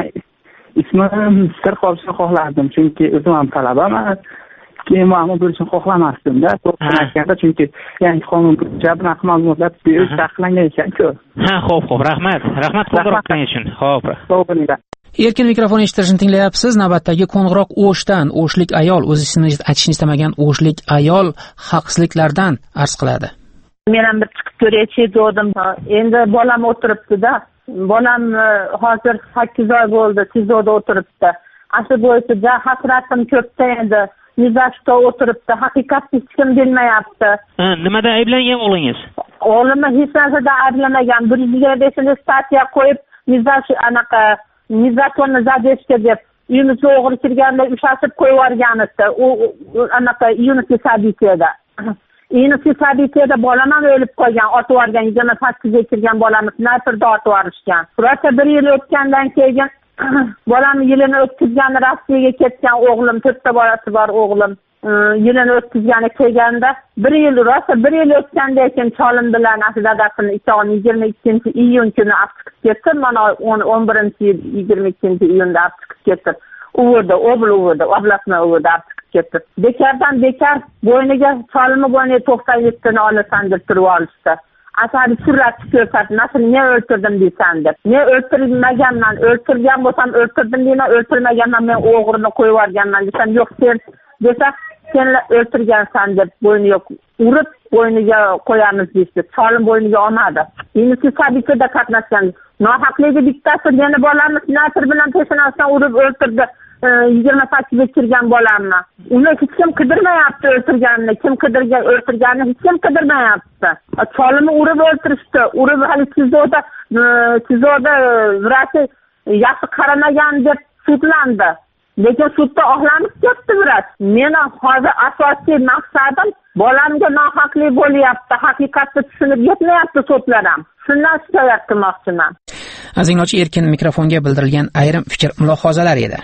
ismim sir qolishini xohlardim, chunki o'zim ham talabaman. Keyin ma'lum bo'lishni xohlamasdim-da. To'g'risini aytganda, chunki yangi qonun bo'yicha bunaqa ma'lumotlar berish taqiqlangan ekan-ku. Ha, xo'p, xo'p, rahmat. Rahmat qo'ng'iroqlaringiz uchun. Xo'p. Sog' Erkin mikrofon eshittirishni tinglayapsiz. Navbatdagi qo'ng'iroq O'shdan, O'shlik ayol, o'zini aytishni istamagan O'shlik ayol haqsizliklardan arz qiladi. Men ham bir chiqib ko'raychi dedim. Endi bolam o'tiribdi-da. Bolam hozir sakkiz oy bo'ldi, tizzoda o'tiribdi. Asli bo'yicha hasratim ko'pda endi. Nizashda o'tiribdi. Haqiqatni hech kim bilmayapti. Ha, nimada ayblangan o'g'lingiz? O'g'lim hech narsada ayblamagan. bir yuz yigirma beshinchi statiya qo'yib, nizash anaqa nizakonni zadeshga deb uyimizga o'g'ri kirganlar ushashib qo'yib yuborganida. U anaqa Yunusli Sabitiyada. Yunusli Sabitiyada bolam ham o'lib qolgan, otib yuborgan, yigirma sakkizga kirgan bolamni snayperda otib yuborishgan. Rosa bir yil o'tgandan keyin bolam yilini o'tkazgan, Rossiyaga ketgan o'g'lim, to'rtta bolasi bor o'g'lim. Yilini o'tkazgani kelganda bir yil rosa bir yil o'tgandan keyin cholim bilan dadasini ikkovini yigirma ikkinchi iyun kuni olib chiqib ketdi. Mana o'n birinchi yil yigirma ikkinchi iyunda olib chiqib ketdi. Uvda, obl uvda, oblastni uvda olib chiqib ketdi. Bekardan bekar bo'yniga cholimni bo'yniga to'qson yettini olasan deb turib olishdi. Asari suratni ko'rsatdi, nasıl ne o'ltirdim deysan deb. Ne o'ltirmaganman, o'ltirgan bo'lsam o'ltirdim deyman, o'ltirmaganman, men o'g'rini qo'yib yuborganman desam, yo'q sen desa sen o'ltirgansan deb bo'yniga urib bo'yniga qo'yamiz deydi. Cholim bo'yniga olmadi. Endi sabitida qatnashgan. Nohaqligi bittasi meni bolamni snayper bilan peshonasidan urib o'ltirdi. yigirma sakkizga kirgan bolamni. Uni hech kim qidirmayapti o'ltirganini. Kim qidirgan o'ltirganini hech kim qidirmayapti. Cholimni urib o'ltirishdi. Urib hali tizzoda tizzoda vrasi yaxshi qaramagan deb sudlandi. Lekin sudda oqlanib ketdi biroz. Meni hozir asosiy maqsadim bolamga nohaqlik bo'lyapti. Haqiqatni tushunib yetmayapti sudlar ham. Shundan shikoyat qilmoqchiman. Azinglovchi Erkin mikrofonga bildirilgan ayrim fikr mulohazalar edi.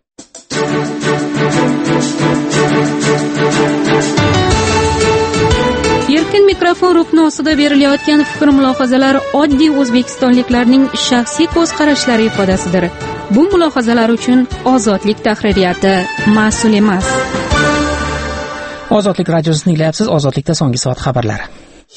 Erkin mikrofon rukni ostida berilayotgan fikr mulohazalar oddiy o'zbekistonliklarning shaxsiy ko'z qarashlari ifodasidir. Bu mulohazalar uchun Ozodlik tahririyati mas'ul emas. Ozodlik radiosini tinglayapsiz. Ozodlikda so'nggi soat xabarlari.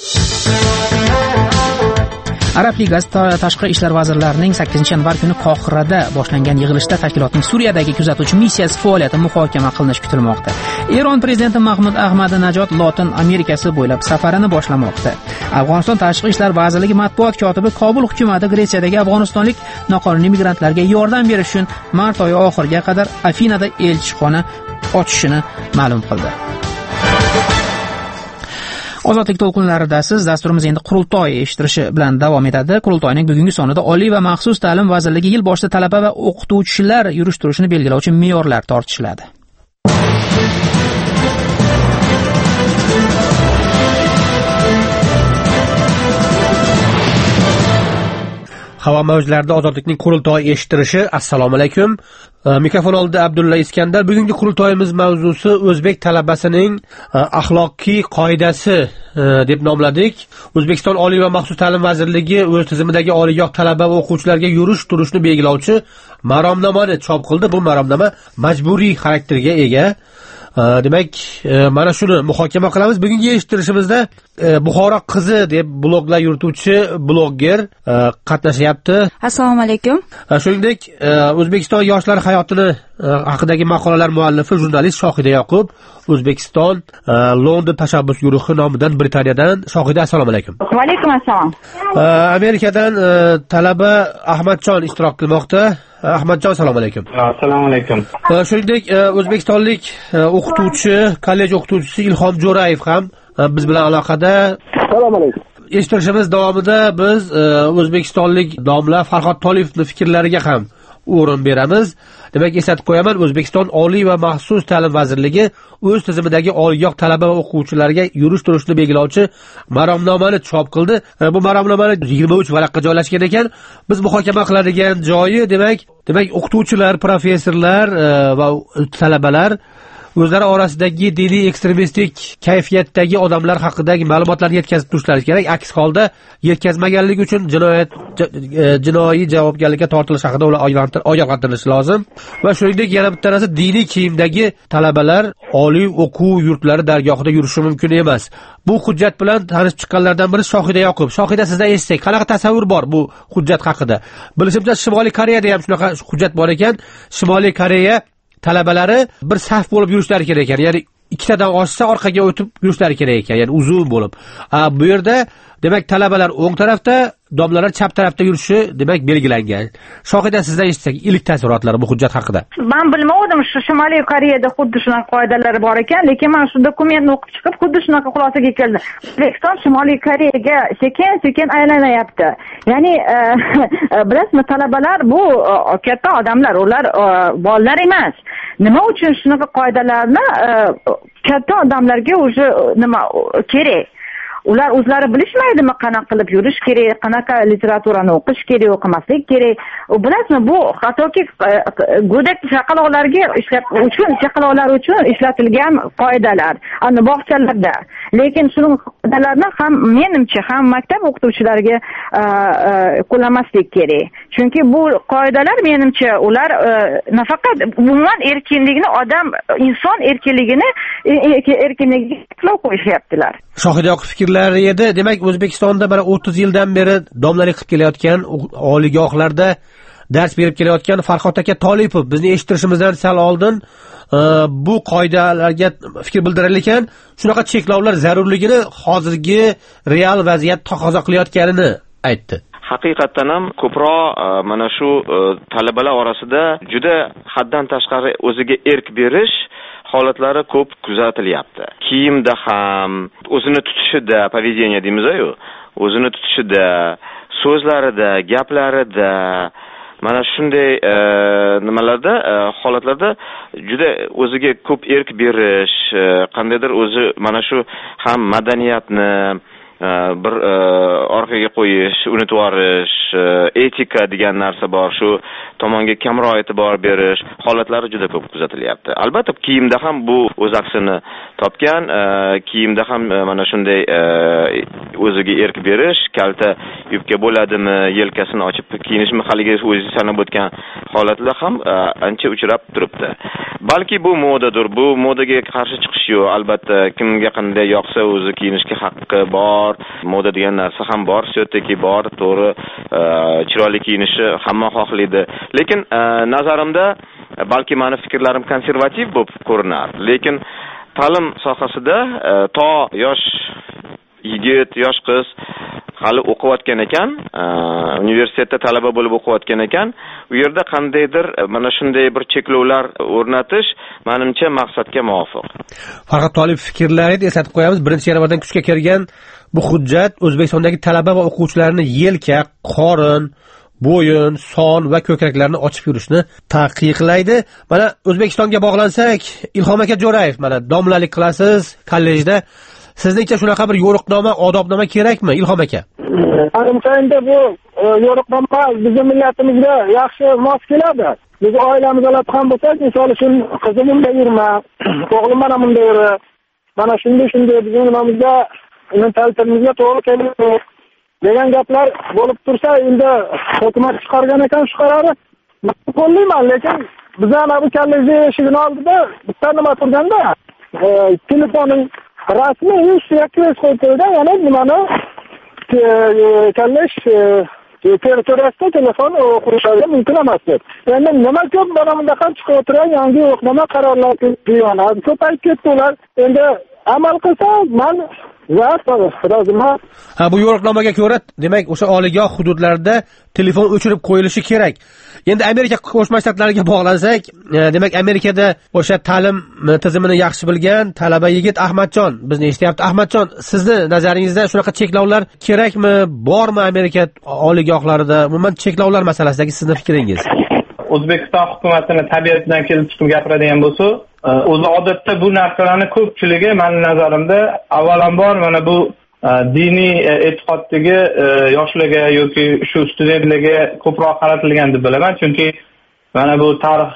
Arab Ligasi tashqi ishlar vazirlarining sakkizinchi yanvar kuni Qohirada boshlangan yig'ilishda tashkilotning Suriyadagi kuzatuvchi missiyasi faoliyati muhokama qilinishi kutilmoqda. Eron prezidenti Mahmud Ahmadinajod Lotin Amerikasi bo'ylab safarini boshlamoqda. Afg'oniston tashqi ishlar vazirligi matbuot kotibi Kobul hukumati Gretsiyadagi afg'onistonlik noqonuniy migrantlarga yordam berish uchun mart oyi oxiriga qadar Afinada elchixona ochishini ma'lum qildi. Ozodlik to'lqinlarida siz dasturimiz endi qurultoy eshittirishi bilan davom etadi. Qurultoyning bugungi sonida Oliy va maxsus ta'lim vazirligi yil boshida talaba va o'qituvchilar yurish-turishini belgilovchi me'yorlar tortishiladi. Havo mavjlarida ozodlikning qurultoyi eshittirishi. Assalomu alaykum. Mikrofon oldida Abdulla Iskandar. Bugungi qurultoyimiz mavzusi o'zbek talabasining axloqiy qoidasi deb nomladik. O'zbekiston Oliy va maxsus ta'lim vazirligi o'z tizimidagi oliygoh talaba va o'quvchilarga yurish turishni belgilovchi maromnomani chop qildi. Bu maromnoma majburiy xarakterga ega. demak mana shuni muhokama qilamiz. Bugungi eshittirishimizda Buxoro qizi deb bloglar yurituvchi blogger qatnashyapti. Assalomu alaykum. Shuningdek, O'zbekiston yoshlar hayotini haqidagi maqolalar muallifi jurnalist Shohida Yoqub, O'zbekiston London tashabbus guruhi nomidan Britaniyadan. Shohida, assalomu alaykum. Va alaykum assalom. Amerikadan talaba Ahmadjon ishtirok qilmoqda. Ahmadjon, assalomu alaykum. Assalomu alaykum. Shuningdek, o'zbekistonlik o'qituvchi, kollej o'qituvchisi Ilhom Jo'rayev ham biz bilan aloqada. Assalomu alaykum. Eshittirishimiz davomida biz o'zbekistonlik domla Farhod Toliyevning fikrlariga ham o'rin beramiz. Demak, eslatib qo'yaman, O'zbekiston Oliy va maxsus ta'lim vazirligi o'z tizimidagi oliygoh talaba va o'quvchilarga yurish-turishni belgilovchi maromnomani chop qildi. Bu maromnomani yigirma uch varaqqa joylashgan ekan. Biz muhokama qiladigan joyi, demak, demak o'qituvchilar, professorlar va talabalar o'zlari orasidagi diniy ekstremistik kayfiyatdagi odamlar haqidagi ma'lumotlarni yetkazib turishlari kerak. Aks holda yetkazmaganligi uchun jinoyat jinoiy javobgarlikka tortilish haqida ular ogohlantirilishi lozim. Va shuningdek, yana bitta narsa, diniy kiyimdagi talabalar oliy o'quv yurtlari dargohida yurishi mumkin emas. Bu hujjat bilan tanishib chiqqanlardan biri Shohida Yoqub. Shohida, sizdan eshitsak, qanaqa tasavvur bor bu hujjat haqida? Bilishimcha, Shimoliy Koreyada ham shunaqa hujjat bor ekan. Shimoliy Koreya talabalari bir saf bo'lib yurishlari kerak ekan. Ya'ni ikkitadan oshsa orqaga o'tib yurishlari kerak ekan. Ya'ni uzun bo'lib. Bu yerda demak talabalar o'ng tarafda, domlalar chap tarafda yurishi demak belgilangan. Shohida, sizdan eshitsak ilk taassurotlari bu hujjat haqida. Men bilmadim, shu Shimoliy Koreyada xuddi shunaqa qoidalar bor ekan, lekin men shu dokumentni o'qib chiqib xuddi shunaqa xulosaga keldim. O'zbekiston Shimoliy Koreyaga sekin-sekin aylanyapti. Ya'ni bilasizmi, talabalar bu katta odamlar, ular bolalar emas. Nima uchun shunaqa qoidalarni katta odamlarga o'zi nima kerak? Ular o'zlari bilishmaydimi qanaqa qilib yurish kerak, qanaqa literaturani o'qish kerak, o'qimaslik kerak? Bilasizmi, bu hattoki go'dak chaqaloqlarga ishlab uchun chaqaloqlar uchun ishlatilgan qoidalar, ana bog'chalarda. Lekin shuning qoidalarini ham menimcha ham maktab o'qituvchilariga qo'llamaslik kerak. Chunki bu qoidalar menimcha ular nafaqat umuman erkinlikni, odam inson erkinligini erkinligiga cheklov qo'yishyaptilar. Shohida Yoqub fikrlari edi. Demak, O'zbekistonda mana o'ttiz yildan beri domlalik qilib kelayotgan, oliygohlarda dars berib kelayotgan Farhod aka Tolipov bizni eshittirishimizdan sal oldin bu qoidalarga fikr bildirar ekan, shunaqa cheklovlar zarurligini hozirgi real vaziyat taqozo qilayotganini aytdi. Haqiqatan ham ko'proq mana shu talabalar orasida juda haddan tashqari o'ziga erk berish holatlari ko'p kuzatilyapti. Kiyimda ham, o'zini tutishida, поведение deymiz-ku, o'zini tutishida, so'zlarida, gaplarida, mana shunday nimalarda, holatlarda juda o'ziga ko'p erk berish, qandaydir o'zi mana shu ham madaniyatni bir orqaga qo'yish, unutib yuborish, etika degan narsa bor, shu tomonga kamroq e'tibor berish holatlari juda ko'p kuzatilyapti. Albatta, kiyimda ham bu o'z aksini topgan, kiyimda ham mana shunday o'ziga erk berish, kalta yubka bo'ladimi, yelkasini ochib kiyinishmi, haligi o'zi sanab o'tgan holatlar ham ancha uchrab turibdi. Balki bu modadir, bu modaga qarshi chiqish yo'q. Albatta, kimga qanday yoqsa o'zi kiyinishga haqqi bor. Moda degan narsa ham bor, siyotaki bor, to'g'ri, chiroyli kiyinishi hamma xohlaydi. Lekin nazarimda balki meni fikrlarim konservativ bo'lib ko'rinar, lekin ta'lim sohasida to yosh yigit, yosh qiz hali o'qiyotgan ekan, universitetda talaba bo'lib o'qiyotgan ekan, u yerda qandaydir mana shunday bir cheklovlar o'rnatish menimcha maqsadga muvofiq. Farhod Tolipov fikrlarini eslatib qo'yamiz. birinchi yanvardan kuchga kirgan bu hujjat O'zbekistondagi talaba va o'quvchilarni yelka, qorin, bo'yin, son va ko'kraklarni ochib yurishni taqiqlaydi. Mana O'zbekistonga bog'lansak, Ilhom aka Jo'rayev, mana domlalik qilasiz kollejda. Sizningcha shunaqa bir yo'riqnoma, odobnoma kerakmi, Ilhom aka? Menimcha endi bu yo'riqnoma bizning millatimizga yaxshi mos keladi. Biz oilamiz olib ham bo'lsak, misol uchun qizim bunda yurma, o'g'lim mana bunda yur. Mana shunday shunday bizning nimamizga, mentalitimizga to'g'ri keladi degan gaplar bo'lib tursa, endi hukumat chiqargan ekan shu qarori. Men qo'llayman, lekin bizning bu kollejning eshigini oldida bitta nima turganda, telefoning rasmi ish yakka qo'ydi, yana nimani tanlash territoriyasida telefon qurish mumkin emas deb. Endi nima ko'p mana bundaqa chiqib o'tirgan yangi yo'qnoma qarorlar deyiladi. Ko'payib ketdi ular. Endi amal qilsa men Ha, bu yo'riqnomaga ko'ra, demak, o'sha oliygoh hududlarida telefon o'chirib qo'yilishi kerak. Endi Amerika Qo'shma Shtatlariga bog'lansak, demak, Amerikada o'sha ta'lim tizimini yaxshi bilgan talaba yigit Ahmadjon bizni eshityapti. Ahmadjon, sizni nazaringizda shunaqa cheklovlar kerakmi, bormi Amerika oliygohlarida? Umuman cheklovlar masalasidagi sizni fikringiz? O'zbekiston hukumatini tabiatidan kelib chiqib gapiradigan bo'lsa, o'zi odatda bu narsalarni ko'pchiligi mening nazarimda avvalambor mana bu diniy e'tiqoddagi yoshlarga yoki shu studentlarga ko'proq qaratilgan deb bilaman, chunki mana bu tarix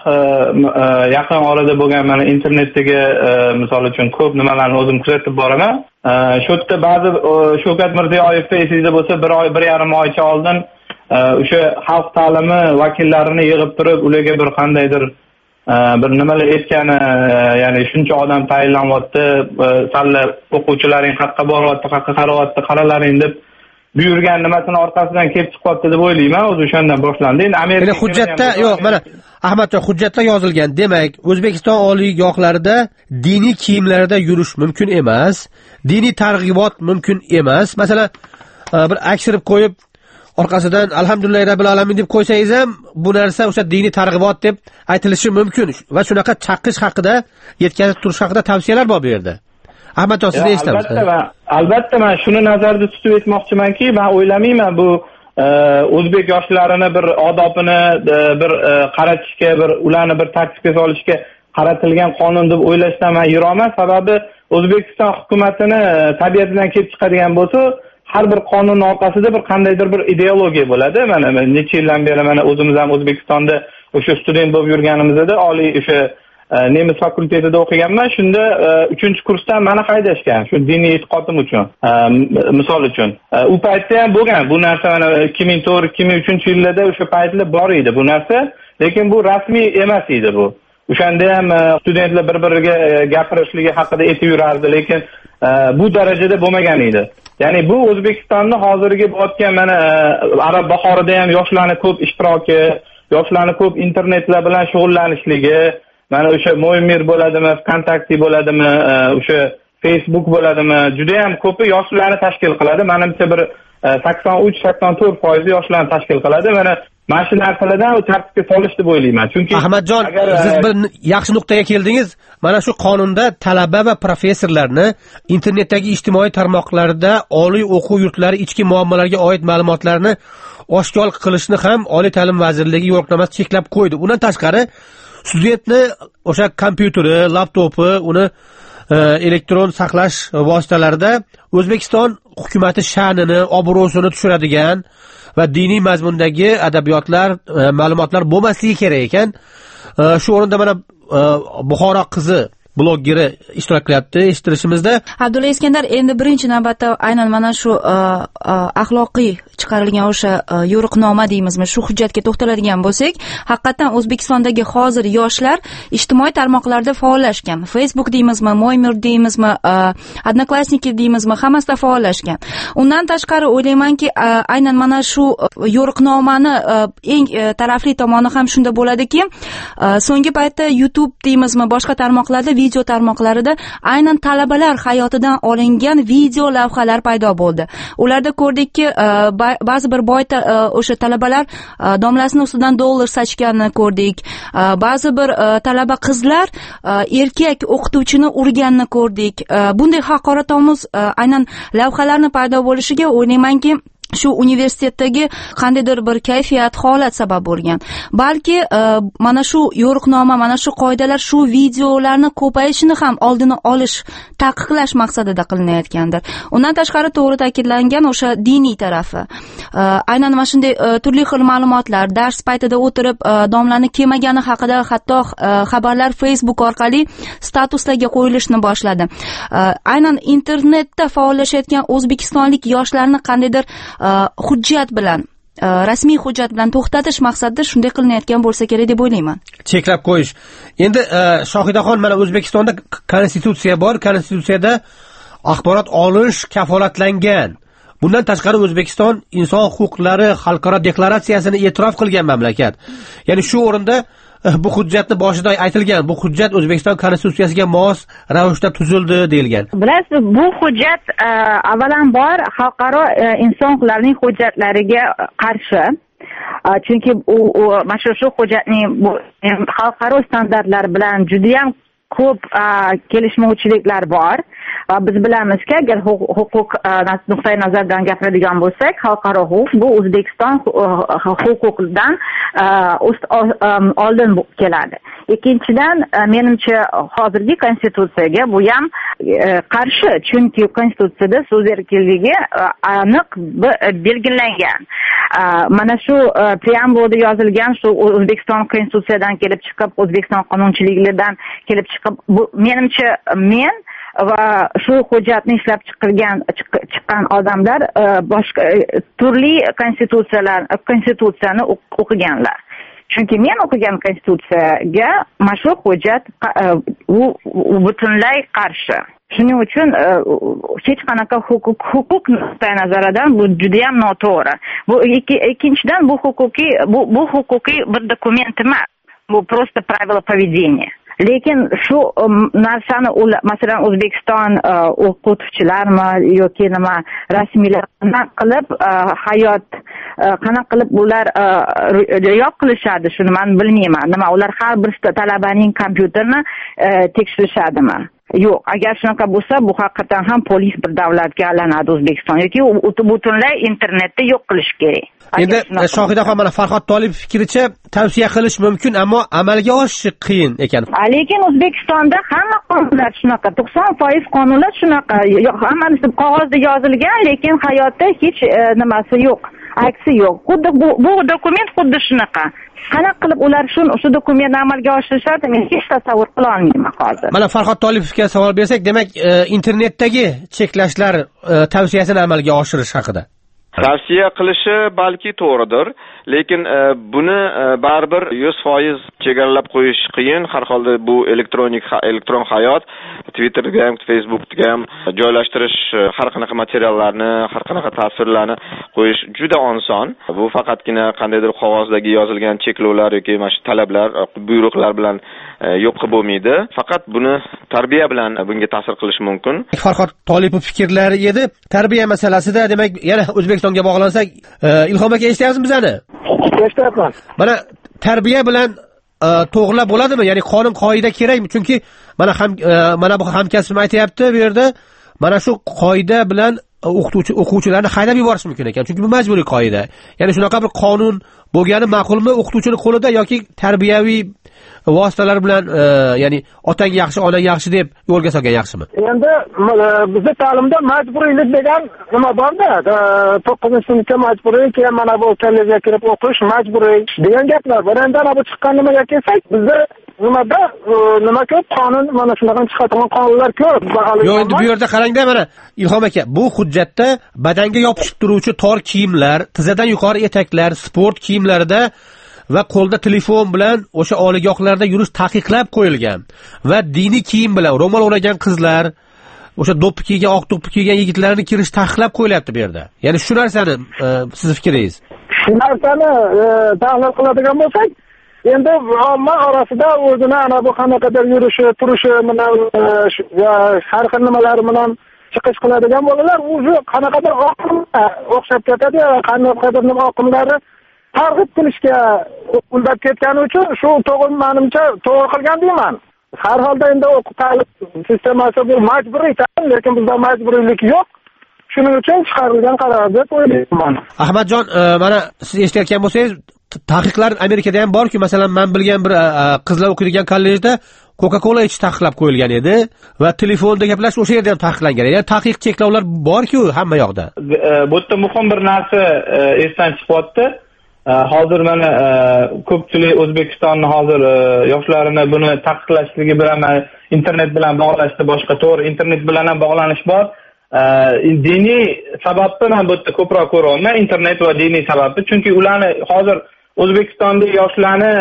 yaqin orada bo'lgan mana internetdagi misol uchun ko'p nimalarni o'zim kuzatib boraman. Shu yerda ba'zi Shavkat Mirziyoyevni esingizda bo'lsa, bir oy, bir yarim oycha oldin o'sha xalq ta'limi vakillarini yig'ib turib, ularga bir qandaydir bir nimalar aytgani, ya'ni shuncha odam tayinlanyapti, salla o'quvchilaring qayerga boryapti, qayerga qarayapti, qaralaring deb buyurgan nimasini orqasidan kelib chiqyapti deb o'ylayman. O'zi o'shandan boshlandi. Endi Amerika hujjatda yo'q, mana Ahmadjon, hujjatda yozilgan. Demak, O'zbekiston oliygohlarida diniy kiyimlarda yurish mumkin emas, diniy targ'ibot mumkin emas. Masalan, bir akshirib qo'yib orqasidan alhamdulillahi robbil alamin deb qo'ysangiz ham bu narsa o'sha diniy targ'ibot deb aytilishi mumkin va shunaqa chaqish haqida, yetkazib turish haqida tavsiyalar bor bu yerda. Ahmadjon, siz eshitamiz. Albatta, albatta men shuni nazarda tutib aytmoqchimanki, men o'ylamayman bu o'zbek yoshlarini bir odobini bir qaratishga, bir ularni bir tartibga solishga qaratilgan qonun deb o'ylashdan men yiroqman. Sababi O'zbekiston hukumatini tabiatidan kelib chiqadigan bo'lsa, har bir qonunning orqasida bir qandaydir bir ideologiya bo'ladi. Mana necha yildan beri mana o'zimiz ham O'zbekistonda o'sha student bo'lib yurganimizda oliy o'sha nemis fakultetida o'qiganman. Shunda uchinchi kursdan meni haydashgan, shu diniy e'tiqodim uchun. Misol uchun, u paytda ham bo'lgan bu narsa, mana ikki ming to'rt ikki ming uchinchi yillarda o'sha paytlar bor edi bu narsa, lekin bu rasmiy emas edi bu. O'shanda ham studentlar bir-biriga gapirishligi haqida aytib yurardi, lekin bu darajada bo'lmagan edi. Ya'ni bu O'zbekistonning hozirgi bo'layotgan mana Arab bahorida ham yoshlarning ko'p ishtiroki, yoshlarning ko'p internetlar bilan shug'ullanishligi, mana o'sha Mo'ymir bo'ladimi, Kontakti bo'ladimi, o'sha Facebook bo'ladimi, juda ham ko'pi yoshlarni tashkil qiladi. Menimcha bir sakson uch sakson to'rt foiz yoshlarni tashkil qiladi. Mana mana shu narsalardan tartibga solish deb o'ylayman. Chunki Ahmadjon, siz bir yaxshi nuqtaga keldingiz. Mana shu qonunda talaba va professorlarni internetdagi ijtimoiy tarmoqlarda oliy o'quv yurtlari ichki muammolarga oid ma'lumotlarni oshkor qilishni ham Oliy ta'lim vazirligi yo'riqnomasi cheklab qo'ydi. Undan tashqari, studentni o'sha kompyuteri, laptopi, uni elektron saqlash vositalarida O'zbekiston hukumati sha'nini, obro'sini tushiradigan va diniy mazmundagi adabiyotlar, ma'lumotlar bo'lmasligi kerak ekan. Shu o'rinda mana Buxoro qizi bloggeri ishtirok qilyapti eshittirishimizda. Abdulla Iskandar, endi birinchi navbatda aynan mana shu axloqiy chiqarilgan o'sha yo'riqnoma deymizmi, shu hujjatga to'xtaladigan bo'lsak, haqiqatan O'zbekistondagi hozir yoshlar ijtimoiy tarmoqlarda faollashgan. Facebook deymizmi, Mo'ymir deymizmi, Odnoklassniki deymizmi, hammasida faollashgan. Undan tashqari o'ylaymanki, aynan mana shu yo'riqnomani eng tarafli tomoni ham shunda bo'ladiki, so'nggi paytda YouTube deymizmi, boshqa tarmoqlarda, video tarmoqlarida aynan talabalar hayotidan olingan video lavhalar paydo bo'ldi. Ularda ko'rdikki, ba'zi bir boy o'sha talabalar domlasini ustidan dollar sachganini ko'rdik. Ba'zi bir talaba qizlar erkak o'qituvchini urganini ko'rdik. Bunday haqoratomuz aynan lavhalarni paydo bo'lishiga o'ylaymanki, shu universitetdagi qandaydir bir kayfiyat, holat sabab bo'lgan. Balki mana shu yo'riqnoma, mana shu qoidalar shu videolarni ko'payishini ham oldini olish, taqiqlash maqsadida qilinayotgandir. Undan tashqari to'g'ri ta'kidlangan o'sha diniy tarafi. Aynan mana shunday turli xil ma'lumotlar, dars paytida o'tirib domlani kelmagani haqida hatto xabarlar Facebook orqali statuslarga qo'yilishni boshladi. Aynan internetda faollashayotgan o'zbekistonlik yoshlarni qandaydir hujjat bilan rasmiy hujjat bilan to'xtatish maqsadida shunday qilinayotgan bo'lsa kerak deb o'ylayman. Cheklab qo'yish. Endi Shohidaxon, mana O'zbekistonda konstitutsiya bor, konstitutsiyada axborot olish kafolatlangan. Bundan tashqari O'zbekiston inson huquqlari xalqaro deklaratsiyasini e'tirof qilgan mamlakat. Ya'ni shu o'rinda bu hujjatni boshida aytilgan, bu hujjat O'zbekiston konstitutsiyasiga mos ravishda tuzildi deyilgan. Bilasiz, bu hujjat avvalambor xalqaro inson huquqlarining hujjatlariga qarshi. Chunki u mana shu hujjatning xalqaro standartlar bilan juda ham ko'p kelishmovchiliklar bor. Biz bilamizki, agar huquq nuqtai nazaridan gapiradigan bo'lsak, xalqaro huquq bu O'zbekiston huquqidan oldin keladi. Ikkinchidan, menimcha hozirgi konstitutsiyaga bu ham qarshi, chunki konstitutsiyada so'z erkinligi aniq belgilangan. Mana shu preambulada yozilgan shu O'zbekiston konstitutsiyadan kelib chiqib, O'zbekiston qonunchiligidan kelib chiqib, bu menimcha men va shu hujjatni ishlab chiqargan chiqqan odamlar boshqa turli konstitutsiyalar konstitutsiyani o'qiganlar. Chunki men o'qigan konstitutsiyaga mana shu hujjat u butunlay qarshi. Shuning uchun hech qanaqa huquq huquq nuqtai nazaridan bu juda ham noto'g'ri. Bu ikkinchidan bu huquqiy bu bu huquqiy bir dokument emas. Bu просто правила поведения. Lekin shu narsani masalan O'zbekiston o'qituvchilarmi yoki nima rasmiylar qanaqa qilib hayot qanaqa qilib ular riyoq qilishadi, shuni men bilmayman. Nima ular har bir talabaning kompyuterini tekshirishadimi? Yo'q, agar shunaqa bo'lsa, bu haqiqatan ham polis bir davlatga aylanadi O'zbekiston yoki butunlay internetda yo'q qilish kerak. Endi Shohidaxon, mana Farhod Tolipov fikricha tavsiya qilish mumkin, ammo amalga oshishi qiyin ekan. Lekin O'zbekistonda hamma qonunlar shunaqa, to'qson foiz qonunlar shunaqa, hammasi qog'ozda yozilgan, lekin hayotda hech nimasi yo'q, aksi yo'q. Xuddi bu bu dokument xuddi shunaqa. Qanaqa qilib ular shu shu dokumentni amalga oshirishadi, men hech tasavvur qila olmayman hozir. Mana Farhod Tolipovga savol bersak, demak, internetdagi cheklashlar tavsiyasini amalga oshirish haqida. Tavsiya qilishi balki to'g'ridir, lekin buni baribir yuz foiz chegaralab qo'yish qiyin. Har holda bu elektronik elektron hayot, Twitterga ham, Facebookga ham joylashtirish, har qanaqa materiallarni, har qanaqa tasvirlarni qo'yish juda oson. Bu faqatgina qandaydir qog'ozdagi yozilgan cheklovlar yoki mana shu talablar, buyruqlar bilan yo'q qilib bo'lmaydi. Faqat buni tarbiya bilan bunga ta'sir qilish mumkin. Farhod Tolipov fikrlari edi. Tarbiya masalasida, demak, yana O'zbekistonga bog'lansak, Ilhom aka eshityapsizmi bizani? Eshityapman. Mana tarbiya bilan to'g'rilab bo'ladimi? Ya'ni qonun qoida kerakmi? Chunki mana ham mana bu hamkasbim aytayapti bu yerda, mana shu qoida bilan o'qituvchi o'quvchilarni haydab yuborish mumkin ekan. Chunki bu majburiy qoida. Ya'ni shunaqa bir qonun bo'lgani ma'qulmi o'qituvchining qo'lida yoki tarbiyaviy vositalar bilan, ya'ni otang yaxshi, onang yaxshi deb yo'lga solgan yaxshimi? Endi bizning ta'limda majburiylik degan nima bor-da, to'qqizinchi sinfga majburiy, keyin mana bu kollejiga kirib o'qish majburiy degan gaplar bor. Endi ana bu chiqqan nimaga kelsak, bizda nimada nima ko'p qonun, mana shundan chiqadigan qonunlar ko'p. Yo'q, endi bu yerda qarangda, mana Ilhom aka, bu hujjatda badanga yopishib turuvchi tor kiyimlar, tizadan yuqori etaklar, sport kiyimlarida va qo'lda telefon bilan o'sha oliygohlarda yurish taqiqlab qo'yilgan va diniy kiyim bilan ro'mol o'ragan qizlar, o'sha do'ppi kiygan, oq do'ppi kiygan yigitlarni kirish taqiqlab qo'yilyapti bu yerda. Ya'ni shu narsani siz fikringiz? Shu narsani tahlil qiladigan bo'lsak, endi omma orasida o'zini ana bu qanaqadir yurishi, turishi bilan har xil nimalar bilan chiqish qiladigan bolalar o'zi qanaqadir o'xshab ketadi, qanaqadir oqimlari targ'ib qilishga undab ketgani uchun shu to'g'ri, menimcha to'g'ri qilgan deyman. Har holda endi o'quv ta'lim sistemasi bu majburiy ta'lim, lekin bizda majburiylik yo'q. Shuning uchun chiqarilgan qaror deb o'ylayman. Ahmadjon, mana siz eshitayotgan bo'lsangiz, taqiqlar Amerikada ham bor-ku, masalan, men bilgan bir qizlar o'qiydigan kollejda Coca-Cola ichish taqiqlab qo'yilgan edi va telefonda gaplash o'sha yerda ham taqiqlangan. Ya'ni taqiq cheklovlar bor-ku hamma yoqda. Bu yerda muhim bir narsa esdan chiqyapti. Hozir mana ko'pchilik O'zbekistonni hozir yoshlarini buni taqiqlashligi bilan internet bilan bog'lashda boshqa to'g'ri, internet bilan ham bog'lanish bor. diniy sababni man bu yerda ko'proq ko'ryapman, internet va diniy sababni. Chunki ularni hozir O'zbekistonda yoshlarni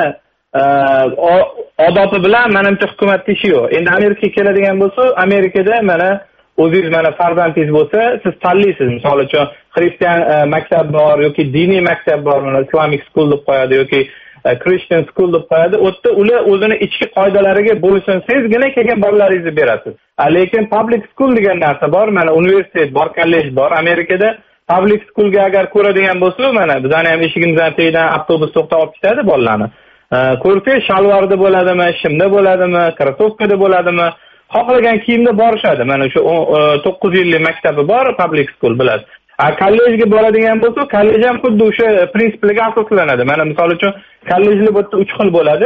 odobi bilan menimcha hukumatning ishi yo'q. Endi Amerikaga keladigan bo'lsa, Amerikada mana o'zingiz mana farzandingiz bo'lsa, siz tanlaysiz. Misol uchun xristian maktab bor yoki diniy maktab bor, mana Islamic school deb qo'yadi yoki Christian school deb qo'yadi. O'tda ular o'zini ichki qoidalariga bo'ysunsangizgina kelgan bolalaringizni berasiz. Lekin public school degan narsa bor, mana universitet bor, kollej bor. Amerikada public schoolga agar ko'radigan bo'lsa, mana bizani ham eshigimizdan tagidan avtobus to'xtab olib ketadi bolalarni. Ko'rsangiz, shalvarda bo'ladimi, shimda bo'ladimi, krossovkada bo'ladimi, xohlagan kiyimda borishadi. Mana shu to'qqiz yillik maktabi bor, public school bilasiz. Kollejga boradigan bo'lsa, kollej ham xuddi o'sha prinsiplarga asoslanadi. Mana misol uchun kollejlar bu yerda uch xil bo'ladi.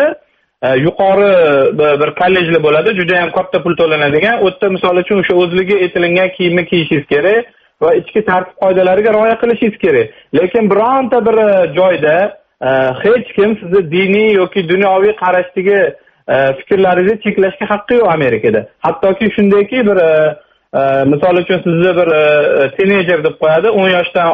Yuqori bir kollejlar bo'ladi, juda ham katta pul to'lanadigan. U yerda misol uchun o'sha o'zligi aytilgan kiyimni kiyishingiz kerak va ichki tartib qoidalariga rioya qilishingiz kerak. Lekin bironta bir joyda hech kim sizni diniy yoki dunyoviy qarashdagi fikrlaringizni cheklashga haqqi yo'q Amerikada. Hattoki shundayki bir misol uchun sizni bir teenager deb qo'yadi, o'n yoshdan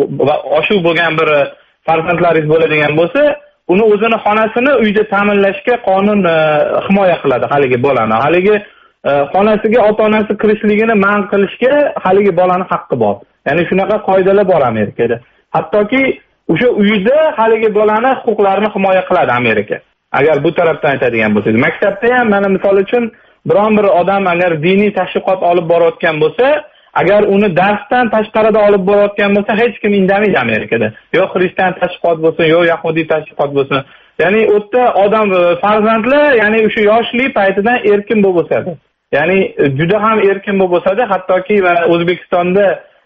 oshiq bo'lgan bir farzandlaringiz bo'ladigan bo'lsa, uni o'zini xonasini uyda ta'minlashga qonun himoya qiladi haligi bolani. Haligi xonasiga ota-onasi kirishligini man qilishga haligi bolani haqqi bor. Ya'ni shunaqa qoidalar bor Amerikada. Hattoki o'sha uyda haligi bolani huquqlarini himoya qiladi Amerika. Agar bu tarafdan aytadigan bo'lsangiz, maktabda ham mana misol uchun biron bir odam agar diniy tashviqot olib borayotgan bo'lsa, agar uni darsdan tashqarida olib borayotgan bo'lsa, hech kim indamaydi Amerikada. Yo xristian tashviqot bo'lsin, yo yahudiy tashviqot bo'lsin. Ya'ni u yerda odam farzandlar, ya'ni o'sha yoshlik paytidan erkin bo'lib o'sadi. Ya'ni juda ham erkin bo'lib o'sadi, hattoki O'zbekistonda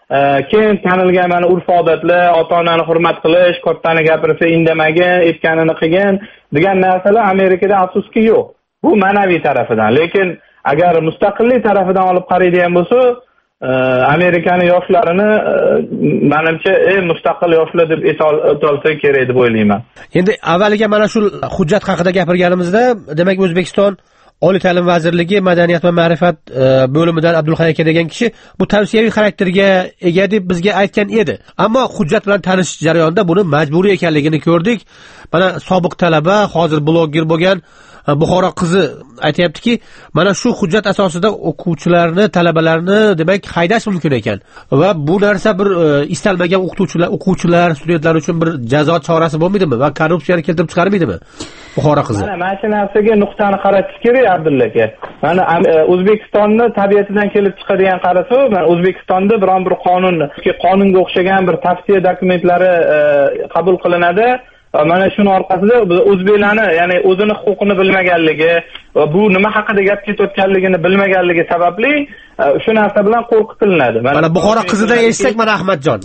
keyin tanilgan mana urf-odatlar, ota-onani hurmat qilish, kattani gapirsa indamagin, aytganini qilgan degan narsalar Amerikada afsuski yo'q. Bu ma'naviy tarafidan. Lekin agar mustaqillik tarafidan olib qaraydigan bo'lsa, Amerikaning yoshlarini menimcha eng mustaqil yoshlar deb aytolsa kerak deb o'ylayman. Endi avvaliga mana shu hujjat haqida gapirganimizda, demak O'zbekiston Oliy ta'lim vazirligi madaniyat va ma'rifat bo'limidan Abdulhay aka degan kishi bu tavsiyaviy xarakterga ega deb bizga aytgan edi. Ammo hujjat bilan tanishish jarayonida buni majburiy ekanligini ko'rdik. Mana sobiq talaba, hozir bloger bo'lgan Buxoro qizi aytayaptiki, mana shu hujjat asosida o'quvchilarni, talabalarni demak haydash mumkin ekan va bu narsa bir istalmagan o'qituvchilar, o'quvchilar, studentlar uchun bir jazo chorasi bo'lmaydimi va korrupsiyani keltirib chiqarmaydimi? Buxoro qizi. Mana mana shu narsaga nuqtani qaratish kerak Abdulla aka. Mana O'zbekistonni tabiatidan kelib chiqadigan qarasa, mana O'zbekistonda biron bir qonun, qonunga o'xshagan bir tavsiya dokumentlari qabul qilinadi. Mana shuni orqasida o'zbeklarni, ya'ni o'zini huquqini bilmaganligi va bu nima haqida gap ketayotganligini bilmaganligi sababli shu narsa bilan qo'rqitilinadi. Mana Buxoro qizidan eshitsak, mana Ahmadjon.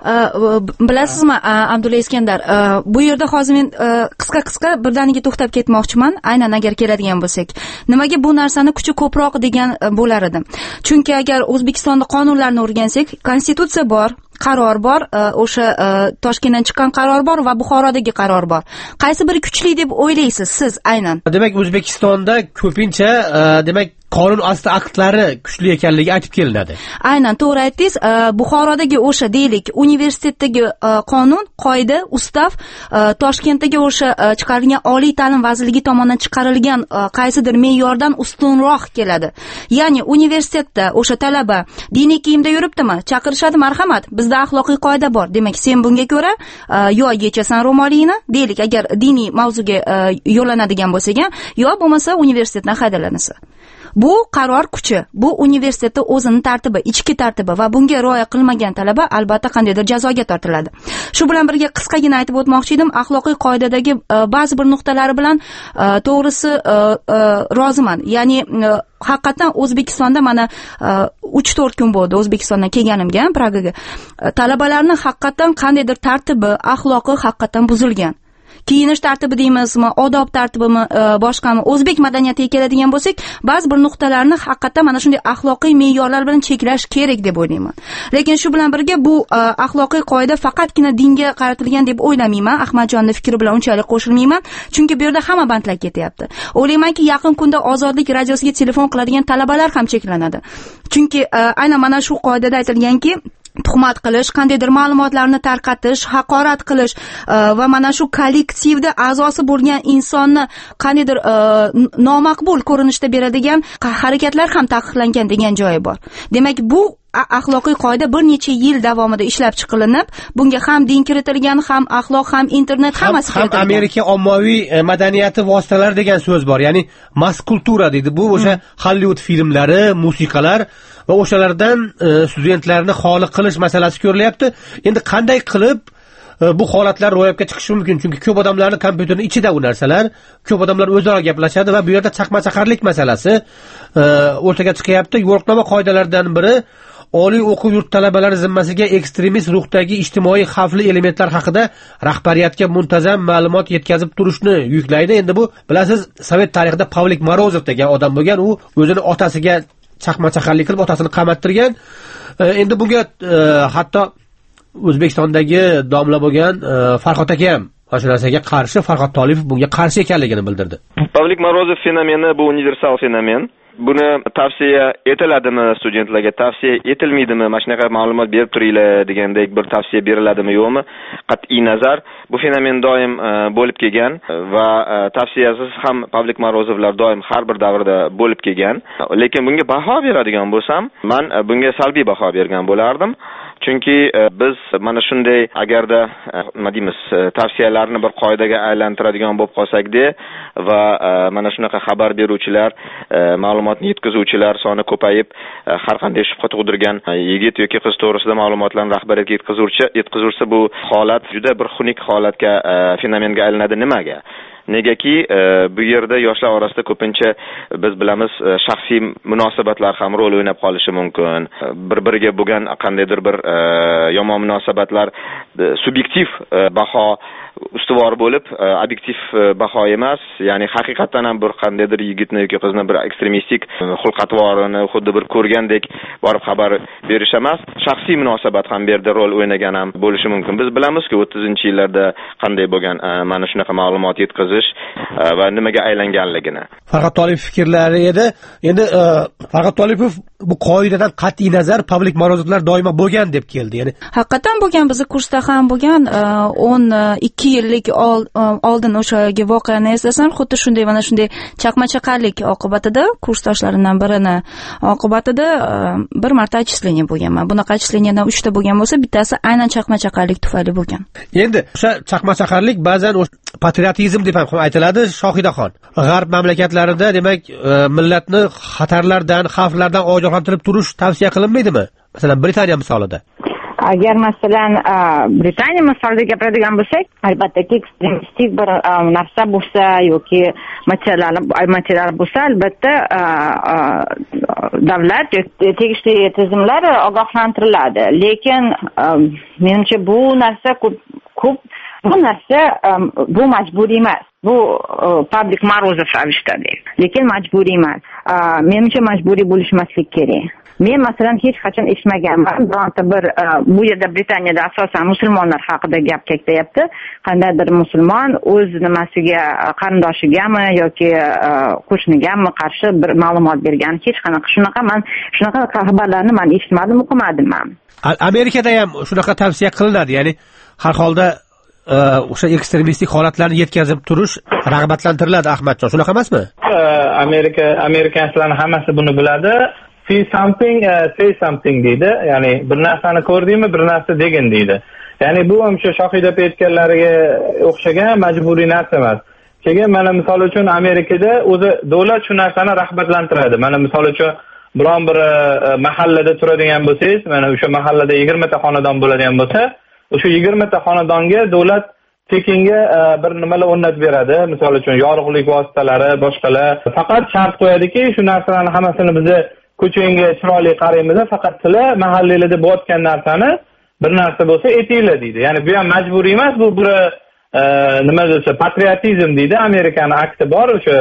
Bilasizmi, Abdulla Iskandar, bu yerda hozir men qisqa-qisqa birdaniga to'xtab ketmoqchiman, aynan agar keladigan bo'lsak. Nimaga bu narsani kuchi ko'proq degan bo'lar edim. Chunki agar O'zbekistonda qonunlarni o'rgansak, konstitutsiya bor, qaror bor, o'sha Toshkentdan chiqqan qaror bor va Buxorodagi qaror bor. Qaysi biri kuchli deb o'ylaysiz siz aynan? Demak, O'zbekistonda ko'pincha demak qonun asli aktlari kuchli ekanligi aytib kelinadi. Aynan to'g'ri aytdingiz. Buxorodagi o'sha deylik, universitetdagi qonun, qoida, ustav Toshkentdagi o'sha chiqarilgan Oliy ta'lim vazirligi tomonidan chiqarilgan qaysidir me'yordan ustunroq keladi. Ya'ni universitetda o'sha talaba diniy kiyimda yuribdimi? Chaqirishadi, marhamat, bizda axloqiy qoida bor. Demak, sen bunga ko'ra yo yechasan ro'molingni, deylik, agar diniy mavzuga yo'llanadigan bo'lsak, yo bo'lmasa universitetdan haydalanasan. Bu qaror kuchi, bu universitetda o'zini tartibi, ichki tartibi va bunga rioya qilmagan talaba albatta qandaydir jazoga tortiladi. Shu bilan birga qisqagina aytib o'tmoqchi edim, axloqiy qoidadagi ba'zi bir nuqtalari bilan to'g'risi roziman. Ya'ni haqiqatan O'zbekistonda mana uch to'rt kun bo'ldi O'zbekistondan kelganimga, Pragaga. Talabalarning haqiqatan qandaydir tartibi, axloqi haqiqatan buzilgan. kiyinish tartibi deymizmi, odob tartibimi, boshqami, o'zbek madaniyatiga keladigan bo'lsak, ba'zi bir nuqtalarni haqiqatdan mana shunday axloqiy me'yorlar bilan cheklash kerak deb o'ylayman. Lekin shu bilan birga bu axloqiy qoida faqatgina dinga qaratilgan deb o'ylamayman. Ahmadjonning fikri bilan unchalik qo'shilmayman, chunki bu yerda hamma bandlar ketyapti. O'ylaymanki, yaqin kunda Ozodlik radiosiga telefon qiladigan talabalar ham cheklanadi. Chunki aynan mana shu qoidada aytilganki, tuhmat qilish, qandaydir ma'lumotlarni tarqatish, haqorat qilish va mana shu kollektivda a'zosi bo'lgan insonni qandaydir nomaqbul ko'rinishda beradigan harakatlar ham taqiqlangan degan joyi bor. Demak, bu axloqiy qoida bir necha yil davomida ishlab chiqilinib, bunga ham din kiritilgan, ham axloq, ham internet hammasi kiritilgan. Ham Amerika ommaviy madaniyati vositalari degan so'z bor. Ya'ni mass kultura deydi. Bu o'sha Hollywood filmlari, musiqalar va o'shalardan studentlarni xoli qilish masalasi ko'rilyapti. Endi qanday qilib bu holatlar ro'yobga chiqishi mumkin? Chunki ko'p odamlarning kompyuterning ichida u narsalar, ko'p odamlar o'zaro gaplashadi va bu yerda chaqma-chaqarlik masalasi o'rtaga chiqyapti. Yo'riqnoma qoidalaridan biri oliy o'quv yurt talabalari zimmasiga ekstremist ruhdagi ijtimoiy xavfli elementlar haqida rahbariyatga muntazam ma'lumot yetkazib turishni yuklaydi. Endi bu, bilasiz, Sovet tarixida Pavlik Morozov degan odam bo'lgan, u o'zini otasiga chaqma-chaqarlik qilib otasini qamattirgan. Endi bunga hatto O'zbekistondagi domla bo'lgan Farhod aka ham shu narsaga qarshi, Farhod Tolipov bunga qarshi ekanligini bildirdi. Pavlik Morozov fenomeni bu universal fenomen. Buni tavsiya etiladimi studentlarga, tavsiya etilmaydimi, mana shunaqa ma'lumot berib turinglar degandek bir tavsiya beriladimi yo'qmi? Qat'iy nazar bu fenomen doim bo'lib kelgan va tavsiyasiz ham Pavlik Morozovlar doim har bir davrda bo'lib kelgan. Lekin bunga baho beradigan bo'lsam, men bunga salbiy baho bergan bo'lardim. Chunki biz mana shunday agarda nima deymiz, tavsiyalarni bir qoidaga aylantiradigan bo'lib qolsak-da va mana shunaqa xabar beruvchilar, ma'lumotni yetkazuvchilar soni ko'payib, har qanday shubha tug'dirgan yigit yoki qiz to'g'risida ma'lumotlarni rahbariyatga yetkazuvchi yetkazursa, bu holat juda bir xunuk holatga, fenomenga aylanadi. Nimaga? Negaki bu yerda yoshlar orasida ko'pincha biz bilamiz shaxsiy munosabatlar ham rol o'ynab qolishi mumkin. Bir-biriga bo'lgan qandaydir bir yomon munosabatlar subyektiv baho ustuvor bo'lib, obyektiv baho emas, ya'ni haqiqatan ham bir qandaydir yigitni yoki qizni bir ekstremistik xulq-atvorini xuddi bir ko'rgandek borib xabar berish emas, shaxsiy munosabat ham bu yerda rol o'ynagan ham bo'lishi mumkin. Biz bilamizki, o'ttizinchi yillarda qanday bo'lgan mana shunaqa ma'lumot yetkazish va nimaga aylanganligini. Farhod Tolipov fikrlari edi. Endi Farhod Tolipov bu qoidadan qat'iy nazar Pavlik Morozovlar doimo bo'lgan deb keldi. Ya'ni haqiqatan bo'lgan, bizning kursda ham bo'lgan. o'n ikki yillik oldin o'shaga voqeani eslasam, xuddi shunday mana shunday chaqma-chaqarlik oqibatida kursdoshlarimdan birini oqibatida bir marta отчисление bo'lganman. Bunaqa отчислениyadan uchta bo'lgan bo'lsa, bittasi aynan chaqma-chaqarlik tufayli bo'lgan. Endi o'sha chaqma-chaqarlik ba'zan patriotizm deb ham aytiladi. Shohidaxon, g'arb mamlakatlarida demak millatni xatarlardan, xavflardan ogohlantirib turish tavsiya qilinmaydimi? Masalan, Britaniya misolida. Agar masalan Britaniya misolida gapiradigan bo'lsak, albatta ekstremistik bir narsa bo'lsa yoki materiallar bo'lsa, albatta davlat tegishli tizimlar ogohlantiriladi. Lekin menimcha bu narsa ko'p bu narsa bu majburiy emas. Bu Pavlik Morozov ravishda, lekin majburiy emas. Menimcha majburiy bo'lishmaslik kerak. Men masalan hech qachon eshitmaganman, bironta bir bu yerda Britaniyada asosan musulmonlar haqida gap ketyapti. Qandaydir musulmon o'z nimasiga, qarindoshigami yoki qo'shnigami qarshi bir ma'lumot bergan, hech qanaqa shunaqa men shunaqa xabarlarni men eshitmadim, o'qimadim ham. Amerikada ham shunaqa tavsiya qilinadi, ya'ni har holda o'sha ekstremistik holatlarni yetkazib turish rag'batlantiriladi. Ahmadjon, shunaqa emasmi? Amerika Amerikachilarning hammasi buni biladi. See something, uh, say something deydi. Ya'ni bir narsani ko'rdingmi, bir narsa degin deydi. Ya'ni bu ham shu Shohida aytganlariga o'xshagan majburiy narsa emas. Keyin mana misol uchun Amerikada o'zi davlat shu narsani rag'batlantiradi. Mana misol uchun biron bir mahallada turadigan bo'lsangiz, mana o'sha mahallada yigirma ta xonadon bo'ladigan bo'lsa, o'sha yigirma ta xonadonga davlat tekinga bir nimalar o'rnatib beradi. Misol uchun yorug'lik vositalari, boshqalar. Faqat shart qo'yadiki, shu narsalarni hammasini biz ko'changga chiroyli qaraymiz, faqat sizlar mahallanglarda bo'layotgan narsani bir narsa bo'lsa etinglar deydi. Ya'ni bu ham majburiy emas, bu bir nima desa patriotizm deydi, Amerikani akti bor, o'sha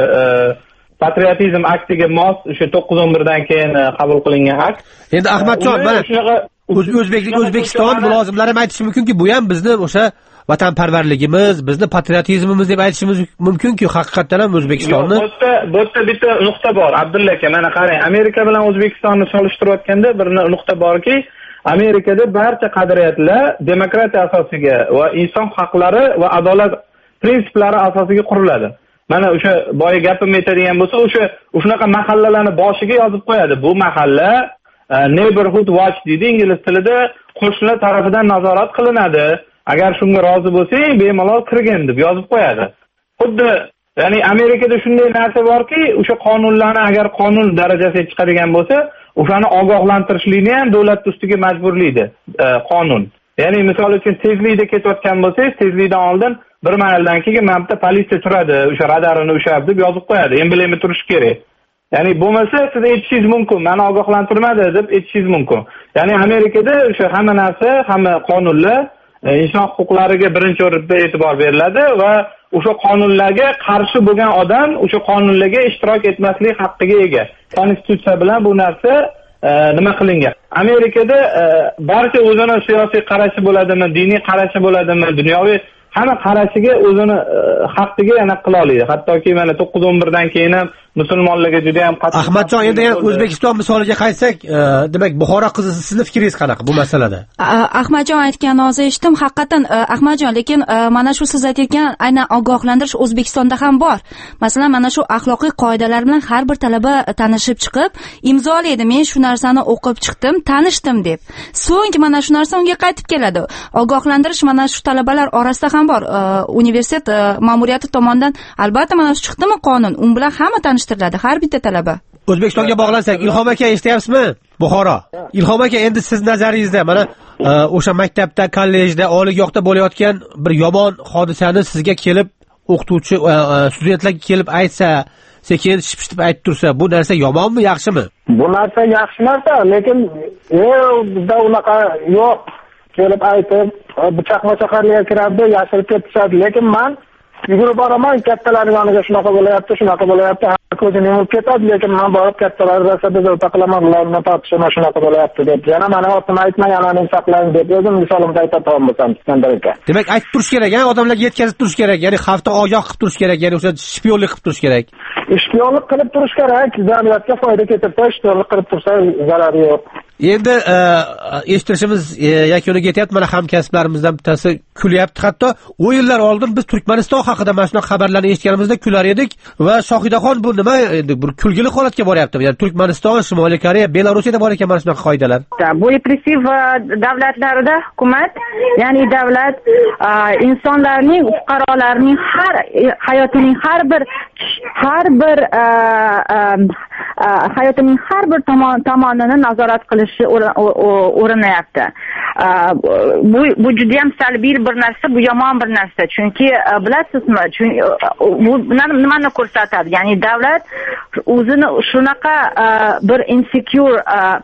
patriotizm aktiga mos o'sha to'qqiz o'n birdan keyin qabul qilingan akt. Endi Ahmadjon, mana o'zbeklik O'zbekiston mulozimlari ham aytishi mumkinki, bu ham bizni o'sha vatanparvarligimiz, bizni patriotizmimiz deb aytishimiz mumkin-ku, haqiqatan ham O'zbekistonni. Bu yerda bu yerda bitta nuqta bor, Abdulla aka, mana qarang, Amerika bilan O'zbekistonni solishtirayotganda bir nuqta borki, Amerikada barcha qadriyatlar demokratiya asosiga va inson haqlari va adolat prinsiplari asosiga quriladi. Mana o'sha boya gapim aytadigan bo'lsa, o'sha shunaqa mahallalarni boshiga yozib qo'yadi. Bu mahalla neighborhood watch deydi ingliz tilida, qo'shnilar tarafidan nazorat qilinadi. Agar shunga rozi bo'lsang, bemalol kirgin deb yozib qo'yadi. Xuddi, ya'ni Amerikada shunday narsa borki, o'sha qonunlarni agar qonun darajasiga chiqadigan bo'lsa, o'shani ogohlantirishlikni ham davlat ustiga majburlaydi qonun. Ya'ni misol uchun tezlikda ketayotgan bo'lsangiz, tezlikdan oldin bir mayldan keyin mabda politsiya turadi, o'sha radarini ushlab deb yozib qo'yadi. Emblemi turish kerak. Ya'ni bo'lmasa siz aytishingiz mumkin, meni ogohlantirmadi deb aytishingiz mumkin. Ya'ni Amerikada o'sha hamma narsa, hamma qonunlar inson huquqlariga birinchi o'rinda e'tibor beriladi va o'sha qonunlarga qarshi bo'lgan odam o'sha qonunlarga ishtirok etmaslik haqqiga ega. Konstitutsiya bilan bu narsa nima qilingan. Amerikada barcha o'zini siyosiy qarashi bo'ladimi, diniy qarashi bo'ladimi, dunyoviy hamma qarashiga o'zini haqqiga yana qila oladi. Hattoki mana to'qqiz o'n birdan keyin ham musulmonlarga juda ham qattiq. Ahmadjon, endi ham O'zbekiston misoliga qaytsak, demak, Buxoro qizi, sizni fikringiz qanaqa bu masalada? Ahmadjon aytganini hozir eshitdim. Haqiqatan Ahmadjon, lekin mana shu siz aytgan aynan ogohlantirish O'zbekistonda ham bor. Masalan, mana shu axloqiy qoidalar bilan har bir talaba tanishib chiqib, imzolaydi. Men shu narsani o'qib chiqdim, tanishdim deb. So'ng mana shu narsa unga qaytib keladi. Ogohlantirish mana shu talabalar orasida ham bor. Universitet ma'muriyati tomonidan albatta mana shu chiqdimi qonun, u bilan hamma tanishtiriladi, har bitta talaba. O'zbekistonga bog'lansak, Ilhom aka eshityapsizmi? Buxoro. Ilhom aka, endi siz nazaringizda mana o'sha maktabda, kollejda, oliygohda bo'layotgan bir yomon hodisani sizga kelib o'qituvchi, studentlarga kelib aytsa, sekin shipshitib aytib tursa, bu narsa yomonmi, yaxshimi? Bu narsa yaxshi narsa, lekin bizda unaqa yo'q. Kelib aytib, chaqma-chaqarlarga kiradi, yashirib ketishadi. Lekin men yugurib boraman, kattalar yoniga shunaqa bo'layapti, shunaqa bo'layapti, ko'zini yumib ketadi, lekin men borib kattalar rasada o'ta qilaman, ularni tortishma shunaqa bo'layapti deb. Yana mana ortini aytmay, anani saqlang deb o'zim misolimda aytatan bo'lsam, Iskandar aka. Demak, aytib turish kerak, ha, odamlarga yetkazib turish kerak, ya'ni xavfdan ogoh qilib turish kerak, ya'ni o'sha shpionlik qilib turish kerak. Shpionlik qilib turish kerak, jamiyatga foyda keltirsa, shpionlik qilib tursa zarari yo'q. Endi eshitishimiz yakuniga yetyapti. Mana hamkasblarimizdan bittasi kulyapti. Hatto o'yinlar oldin biz Turkmaniston haqida mana shunaqa xabarlarni eshitganimizda kular edik va Shohidaxon, bu nima endi, bir kulgili holatga boryapti. Ya'ni Turkmaniston, Shimoliy Koreya, Belarusiyada bor ekan mana shunaqa qoidalar. Bu repressiv davlatlarda hukumat, ya'ni davlat insonlarning, fuqarolarning har hayotining har bir har bir hayotining har bir tomonini nazorat qilish o'rinlayapti. Bu bu juda ham salbiy bir narsa, bu yomon bir narsa. Chunki bilasizmi, chunki bu nimani ko'rsatadi? Ya'ni davlat o'zini shunaqa bir insecure,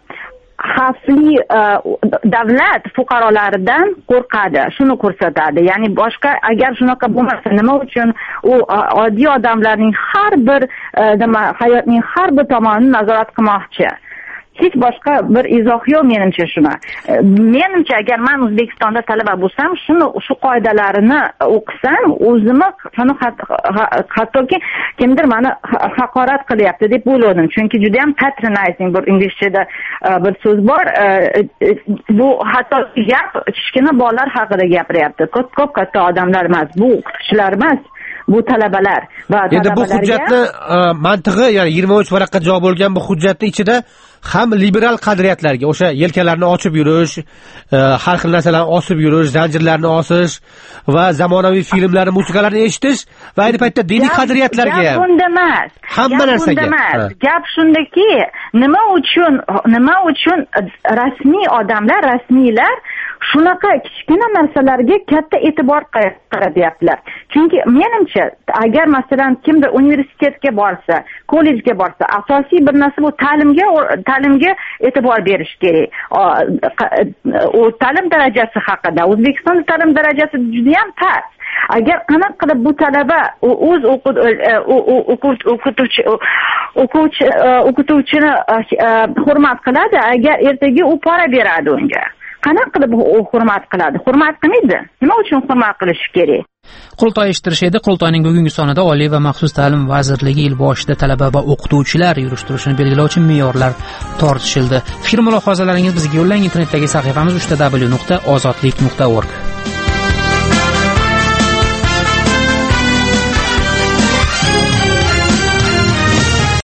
xavfli davlat fuqarolaridan qo'rqadi. Shuni ko'rsatadi. Ya'ni boshqa agar shunaqa bo'lmasa, nima uchun u oddiy odamlarning har bir nima hayotning har bir tomonini nazorat qilmoqchi? Hech boshqa bir izoh yo'q menimcha shuna. Menimcha agar men O'zbekistonda talaba bo'lsam, shuni shu qoidalarini o'qisam, o'zimni shuni hattoki kimdir meni haqorat qilyapti deb o'yladim. Chunki juda ham patronizing bir inglizchada bir so'z bor. Bu hatto gap kichkina bolalar haqida gapiryapti. Ko'p katta odamlar emas, bu o'qituvchilar emas. Bu talabalar va talabalarga. Endi bu hujjatni mantig'i, ya'ni yigirma uch varaqqa javob bo'lgan bu hujjatning ichida ham liberal qadriyatlarga, o'sha yelkalarni ochib yurish, har xil narsalarni osib yurish, zanjirlarni osish va zamonaviy filmlarni, musiqalarni eshitish va ayni paytda diniy qadriyatlarga ham. Gap bunda emas. Hamma narsaga. Gap shundaki, nima uchun nima uchun rasmiy odamlar, rasmiylar shunaqa kichkina narsalarga katta e'tibor qaratyaptilar. Chunki menimcha, agar masalan kimdir universitetga borsa, kollejga borsa, asosiy bir narsa bu ta'limga ta'limga e'tibor berish kerak. U ta'lim darajasi haqida O'zbekistonda ta'lim darajasi juda ham past. Agar qanaqa qilib bu talaba o'z o'qituvchi o'quvchi o'qituvchini hurmat qiladi, agar ertaga u pora beradi unga. Qanaqa qilib hurmat qiladi? Hurmat qilmaydi. Nima uchun hurmat qilish kerak? Qurultoy eshitirish edi. Qurultoyning bugungi sonida Oliy va maxsus ta'lim vazirligi yil boshida talaba va o'qituvchilar yurishtirishini belgilovchi me'yorlar tortishildi. Fikr mulohazalaringizni bizga yo'llang. Internetdagi sahifamiz uch w nuqta ozodlik nuqta org.